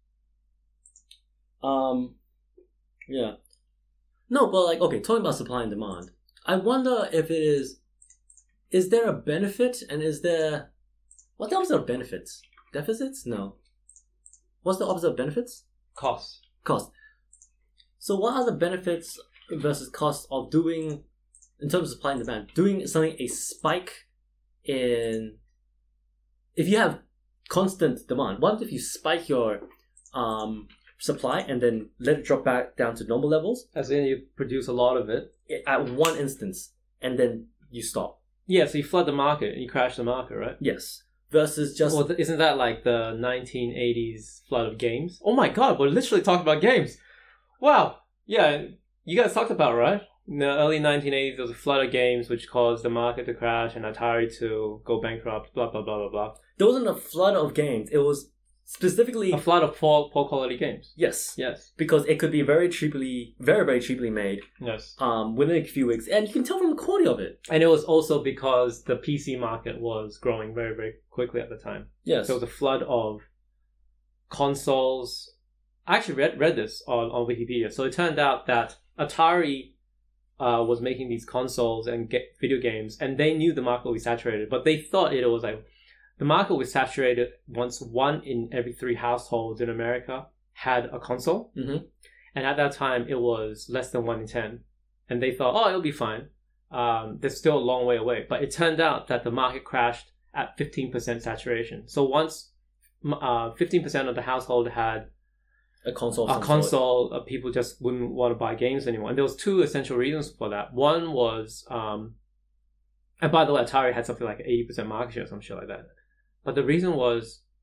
Um, yeah. No, but like, okay, talking about supply and demand. I wonder if it is, is there a benefit and is there, what's the opposite of benefits? Deficits? No. What's the opposite of benefits? Cost. Cost. So what are the benefits versus costs of doing, in terms of supply and demand, doing something, a spike in, if you have constant demand, what if you spike your um, supply and then let it drop back down to normal levels As in, you produce a lot of it. at one instance and then you stop? Yeah, so you flood the market and you crash the market, right? Yes. Versus just... Well, th- isn't that like the nineteen eighties flood of games? Oh my god, we're literally talking about games. Wow. Yeah, you guys talked about it, right? In the early nineteen eighties, there was a flood of games which caused the market to crash and Atari to go bankrupt, blah, blah, blah, blah, blah. there wasn't a flood of games. It was specifically... A flood of poor, poor quality games. Yes. Yes. Because it could be very cheaply, very, very cheaply made Yes. um, within a few weeks. And you can tell from the quality of it. And it was also because the P C market was growing very, very quickly at the time. Yes. So it was a flood of consoles. I actually read read this on, on Wikipedia. So it turned out that Atari uh, was making these consoles and get video games, and they knew the market was saturated, but they thought it was like the market was saturated once one in every three households in America had a console, Mhm. and at that time it was less than one in ten, and they thought, oh, it'll be fine. Um, there's still a long way away, but it turned out that the market crashed at fifteen percent saturation. So once uh, fifteen percent of the household had A console. of a some sort. console, uh, people just wouldn't want to buy games anymore. And there was two essential reasons for that. One was, um, and by the way, Atari had something like eighty percent market share or some shit like that. But the reason was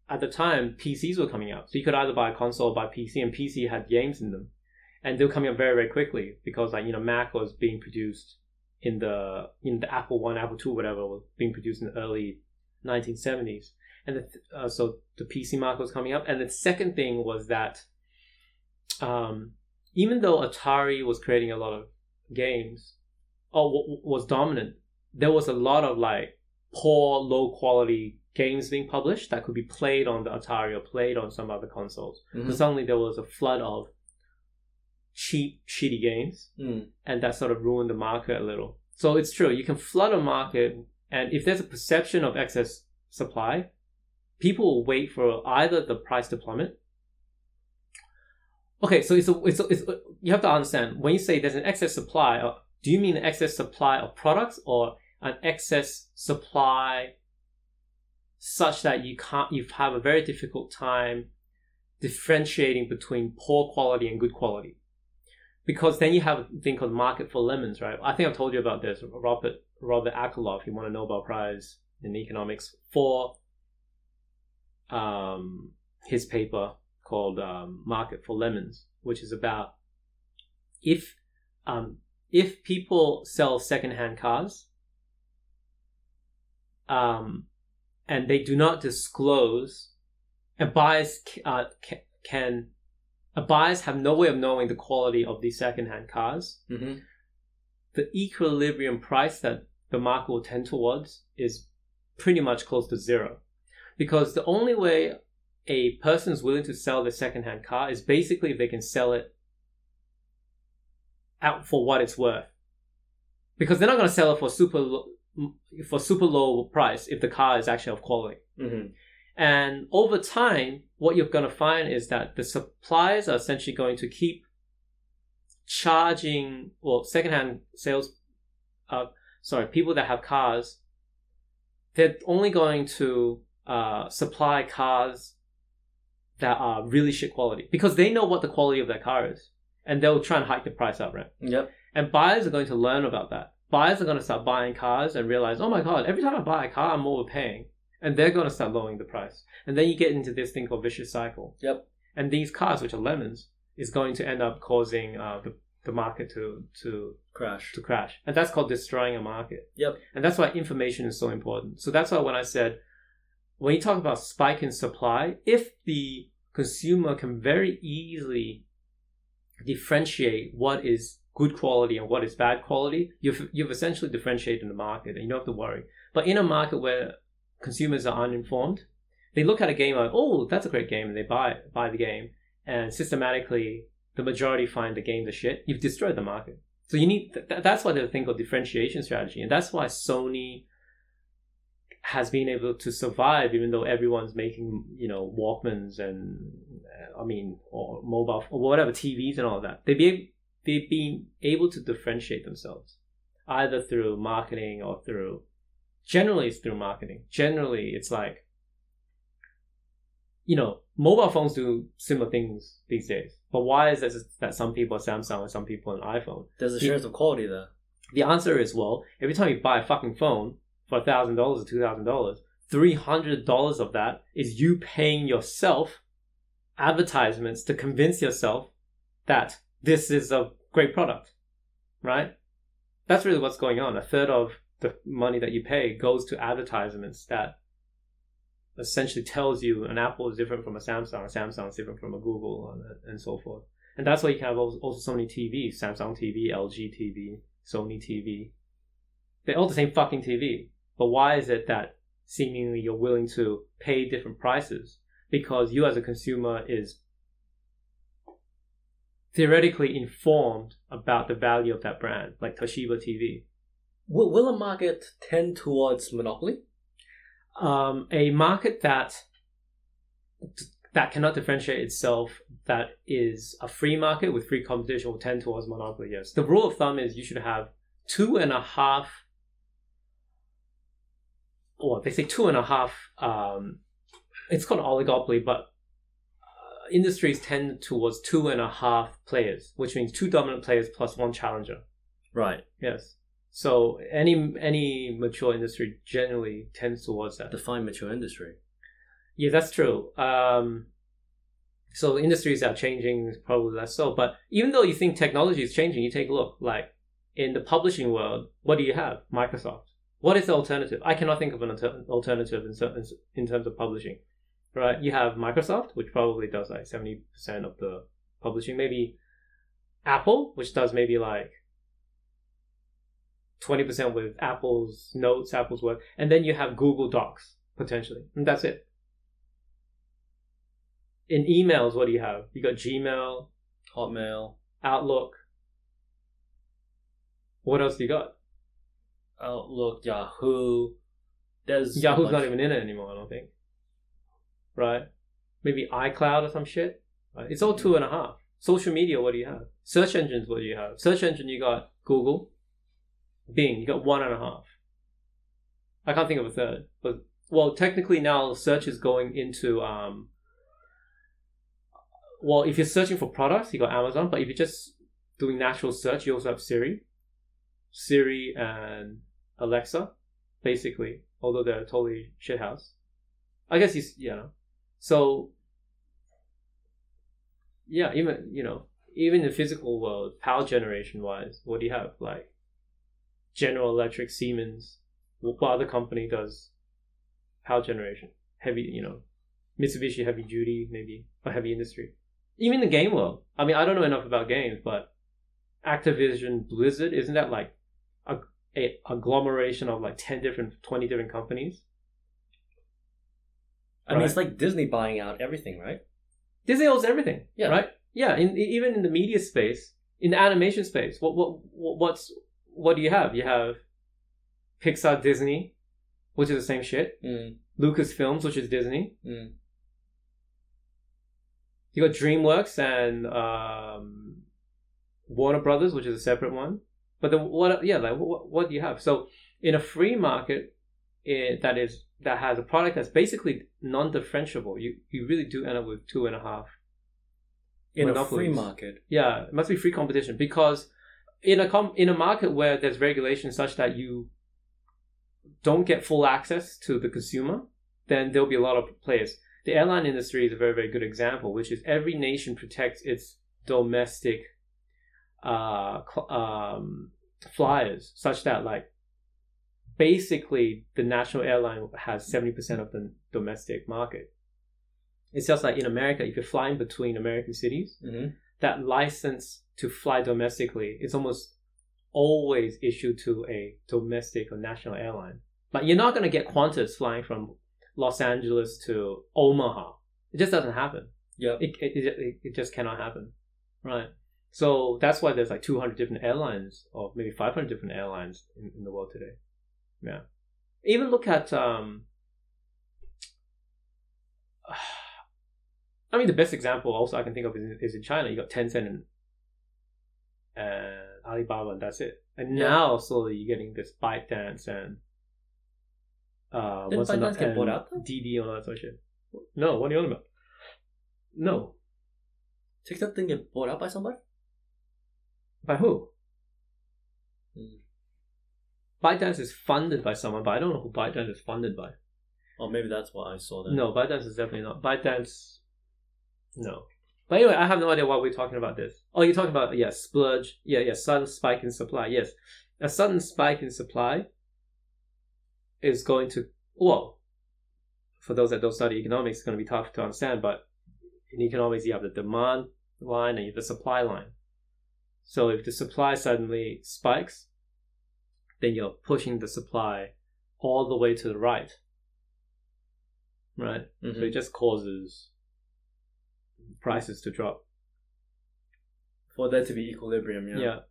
at the time, P Cs were coming out. So you could either buy a console or buy a P C, and P C had games in them. And they were coming out very, very quickly because, like, you know, Mac was being produced in the in the Apple One, Apple Two, whatever, was being produced in the early nineteen seventies. And the, uh, so the P C market was coming up. And the second thing was that um, even though Atari was creating a lot of games, or w- was dominant, there was a lot of like poor, low quality games being published that could be played on the Atari or played on some other consoles. Mm-hmm. So suddenly there was a flood of cheap, shitty games, mm. and that sort of ruined the market a little. So it's true, you can flood a market, and if there's a perception of excess supply, people will wait for either the price to plummet. Okay, so it's a, it's a, it's a, you have to understand, when you say there's an excess supply, uh, do you mean an excess supply of products or an excess supply such that you can't, you have a very difficult time differentiating between poor quality and good quality? Because then you have a thing called market for lemons, right? I think I've told you about this. Robert Robert Akerlof, he won a Nobel Prize in economics for um, his paper called um, Market for Lemons, which is about if um, if people sell secondhand cars um, and they do not disclose, and buyers uh, can, can uh, buyers have no way of knowing the quality of these secondhand cars. Mm-hmm. The equilibrium price that the market will tend towards is pretty much close to zero, because the only way a person is willing to sell their secondhand car is basically if they can sell it out for what it's worth, because they're not going to sell it for super low, for super low price if the car is actually of quality. Mm-hmm. And over time, what you're going to find is that the suppliers are essentially going to keep charging, well, secondhand sales, uh, sorry, people that have cars, they're only going to uh, supply cars that are really shit quality, because they know what the quality of their car is, and they'll try and hike the price up, right? Yep. And buyers are going to learn about that. Buyers are going to start buying cars and realize, oh my god, every time I buy a car, I'm overpaying. And they're going to start lowering the price. And then you get into this thing called vicious cycle. Yep. And these cars, which are lemons, is going to end up causing uh, the, the market to, to crash. To crash. And that's called destroying a market. Yep. And that's why information is so important. So that's why when I said, when you talk about spike in supply, if the consumer can very easily differentiate what is good quality and what is bad quality, you've you've essentially differentiated the market, and you don't have to worry. But in a market where consumers are uninformed, they look at a game like, oh, that's a great game, and they buy buy the game, and systematically the majority find the game the shit. You've destroyed the market. So you need th- that's why there's a thing called differentiation strategy, and that's why Sony has been able to survive even though everyone's making, you know, Walkmans and uh, I mean, or mobile or whatever, T Vs and all that. They be they've been able to differentiate themselves either through marketing or through, generally it's through marketing. Generally it's like, you know, mobile phones do similar things these days. But why is it that some people are Samsung and some people an iPhone? There's assurance of quality there. The answer is, well, every time you buy a fucking phone for one thousand dollars or two thousand dollars, three hundred dollars of that is you paying yourself advertisements to convince yourself that this is a great product, right? That's really what's going on. A third of the money that you pay goes to advertisements that essentially tells you an Apple is different from a Samsung, a Samsung is different from a Google, and, and so forth. And that's why you can have also so many T Vs, Samsung T V, L G T V, Sony T V. They're all the same fucking T V. But why is it that seemingly you're willing to pay different prices? Because you as a consumer is theoretically informed about the value of that brand, like Toshiba T V. Will, will a market tend towards monopoly? Um, a market that that cannot differentiate itself, that is a free market with free competition, will tend towards monopoly, yes. The rule of thumb is you should have two and a half, or they say two and a half, um, it's called oligopoly, but uh, industries tend towards two and a half players, which means two dominant players plus one challenger. Right. Yes. So any any mature industry generally tends towards that. Define mature industry. Yeah, that's true. Um, so industries are changing, probably less so. But even though you think technology is changing, you take a look. Like in the publishing world, what do you have? Microsoft. What is the alternative? I cannot think of an alter- alternative in, certain, in terms of publishing. Right? You have Microsoft, which probably does like seventy percent of the publishing. Maybe Apple, which does maybe like twenty percent with Apple's notes, Apple's work. And then you have Google Docs, potentially. And that's it. In emails, what do you have? You got Gmail, Hotmail, Outlook. What else do you got? Outlook, Yahoo. There's Yahoo's not even in it anymore, I don't think. Right? Maybe iCloud or some shit. Right? It's all two and a half. Social media, what do you have? Search engines, what do you have? Search engine, you got Google. Bing, you got one and a half. I can't think of a third. But well, technically now search is going into um well, if you're searching for products, you got Amazon, but if you're just doing natural search, you also have Siri. Siri and Alexa, basically, although they're totally shithouse. I guess you, you know. So, yeah, even, you know, even in the physical world, power generation wise, what do you have? Like, General Electric, Siemens, what other company does power generation? Heavy, you know, Mitsubishi heavy duty, maybe, or heavy industry. Even the game world. I mean, I don't know enough about games, but Activision Blizzard, isn't that like a, a agglomeration of like ten different, twenty different companies? I right? mean, it's like Disney buying out everything, right? Disney owns everything, yeah. right? Yeah, in, even in the media space, in the animation space, what what what's what do you have? You have Pixar, Disney, which is the same shit. Mm. Lucasfilms, which is Disney. Mm. You got DreamWorks and um, Warner Brothers, which is a separate one. But the what? Yeah, like what, what do you have? So in a free market, it, that is that has a product that's basically non-differentiable, you you really do end up with two and a half. In a free market, yeah, it must be free competition, because in a com- in a market where there's regulation such that you don't get full access to the consumer, then there'll be a lot of players. The airline industry is a very, very good example, which is every nation protects its domestic uh, cl- um, flyers, such that like basically the national airline has seventy percent of the domestic market. It's just like in America, if you're flying between American cities, mm-hmm. that license to fly domestically is almost always issued to a domestic or national airline. Like you're not going to get Qantas flying from Los Angeles to Omaha. It just doesn't happen. Yeah, it, it it it just cannot happen, right? So that's why there's like two hundred different airlines, or maybe five hundred different airlines in, in the world today. Yeah, even look at um. I mean, the best example also I can think of is, is in China. You got Tencent and, and Alibaba, and that's it. And yeah. now slowly you're getting this ByteDance and uh, Didn't what's ByteDance get bought out? D D and all that sort of shit. No, what are you on about? No. TikTok didn't get bought out by somebody? By who? Hmm. ByteDance is funded by someone, but I don't know who ByteDance is funded by. Oh, maybe that's what I saw then. No, ByteDance is definitely not. ByteDance, no. But anyway, I have no idea why we're talking about this. Oh, you're talking about, yeah, splurge. Yeah, yeah, sudden spike in supply. Yes. A sudden spike in supply is going to, well, for those that don't study economics, it's going to be tough to understand, but in economics, you have the demand line and you have the supply line. So if the supply suddenly spikes, then you're pushing the supply all the way to the right. Right? Mm-hmm. So it just causes prices to drop. For there to be equilibrium, yeah. Yeah.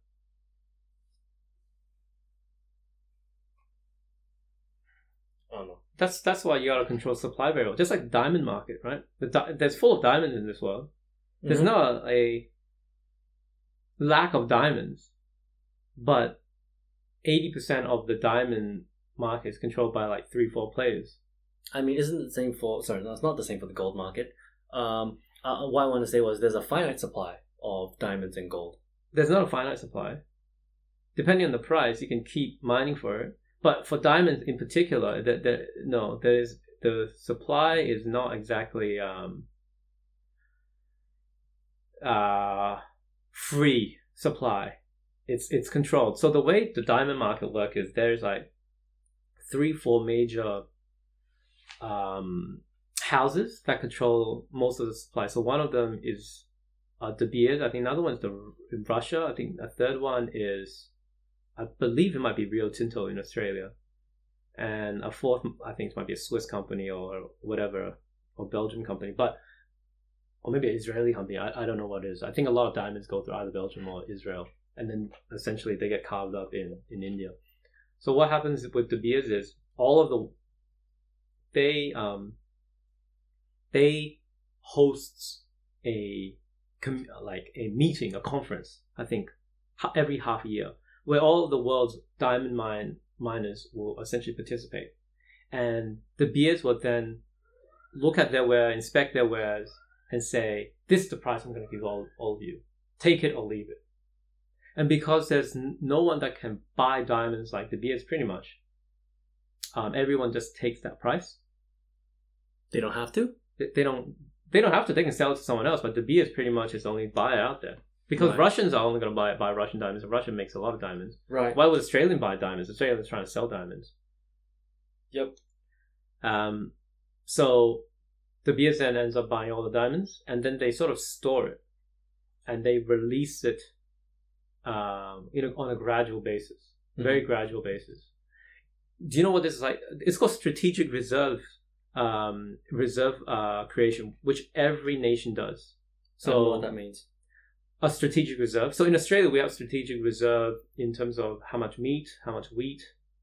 I don't know. That's that's why you gotta control supply very well. Just like the diamond market, right? The di- there's full of diamonds in this world. There's mm-hmm. not a lack of diamonds, but eighty percent of the diamond market is controlled by like three, four players. I mean, isn't it the same for... Sorry, no, it's not the same for the gold market. Um, uh, what I want to say was there's a finite supply of diamonds and gold. There's not a finite supply. Depending on the price, you can keep mining for it. But for diamonds in particular, that there, no, there is the supply is not exactly um, uh, free supply. It's it's controlled. So the way the diamond market works is there's like three, four major um, houses that control most of the supply. So one of them is uh, De Beers. I think another one's the in Russia. I think a third one is, I believe it might be Rio Tinto in Australia. And a fourth, I think it might be a Swiss company or whatever, or Belgian company, but or maybe an Israeli company. I, I don't know what it is. I think a lot of diamonds go through either Belgium or Israel, and then essentially they get carved up in, in India. So what happens with De Beers is all of the they um they hosts a like a meeting, a conference. I think every half a year where all of the world's diamond mine miners will essentially participate, and De Beers will then look at their ware, inspect their wares, and say, "This is the price I'm going to give all, all of you. Take it or leave it." And because there's n- no one that can buy diamonds like De Beers, pretty much, um, everyone just takes that price. They don't have to. They, they don't. They don't have to. They can sell it to someone else, but De Beers pretty much is the only buyer out there. Because Right. Russians are only going to buy buy Russian diamonds, and Russia makes a lot of diamonds. Right. Why would Australian buy diamonds? Australians trying to sell diamonds. Yep. Um, so the B S N ends up buying all the diamonds, and then they sort of store it, and they release it, um, you know, on a gradual basis, Mm-hmm. very gradual basis. Do you know what this is like? It's called strategic reserve, um, reserve uh, creation, which every nation does. So I don't know So what that means. a strategic reserve. So in Australia, we have strategic reserve in terms of how much meat, how much wheat,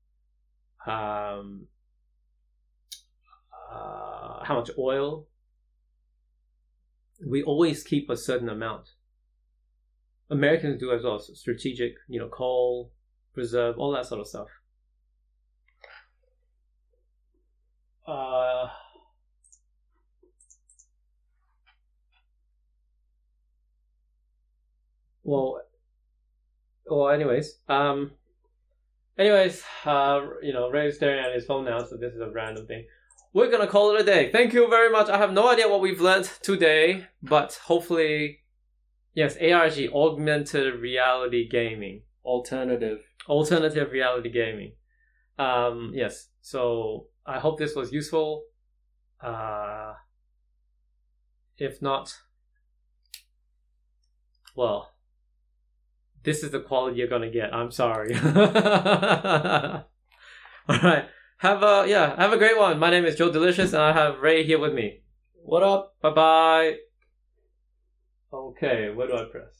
um, uh, how much oil. We always keep a certain amount. Americans do as well. So strategic, you know, coal reserve, all that sort of stuff. Uh, well, well. Anyways, um, anyways, uh, you know, Ray's staring at his phone now, so this is a random thing. We're gonna call it a day. Thank you very much. I have no idea what we've learned today, but hopefully, yes, A R G, augmented reality gaming, Alternative. alternative reality gaming. Um, yes. So I hope this was useful. Uh, if not, well, this is the quality you're gonna get. I'm sorry. All right. Have a yeah. Have a great one. My name is Joe Delicious, and I have Ray here with me. What up? Bye bye. Okay. Where do I press?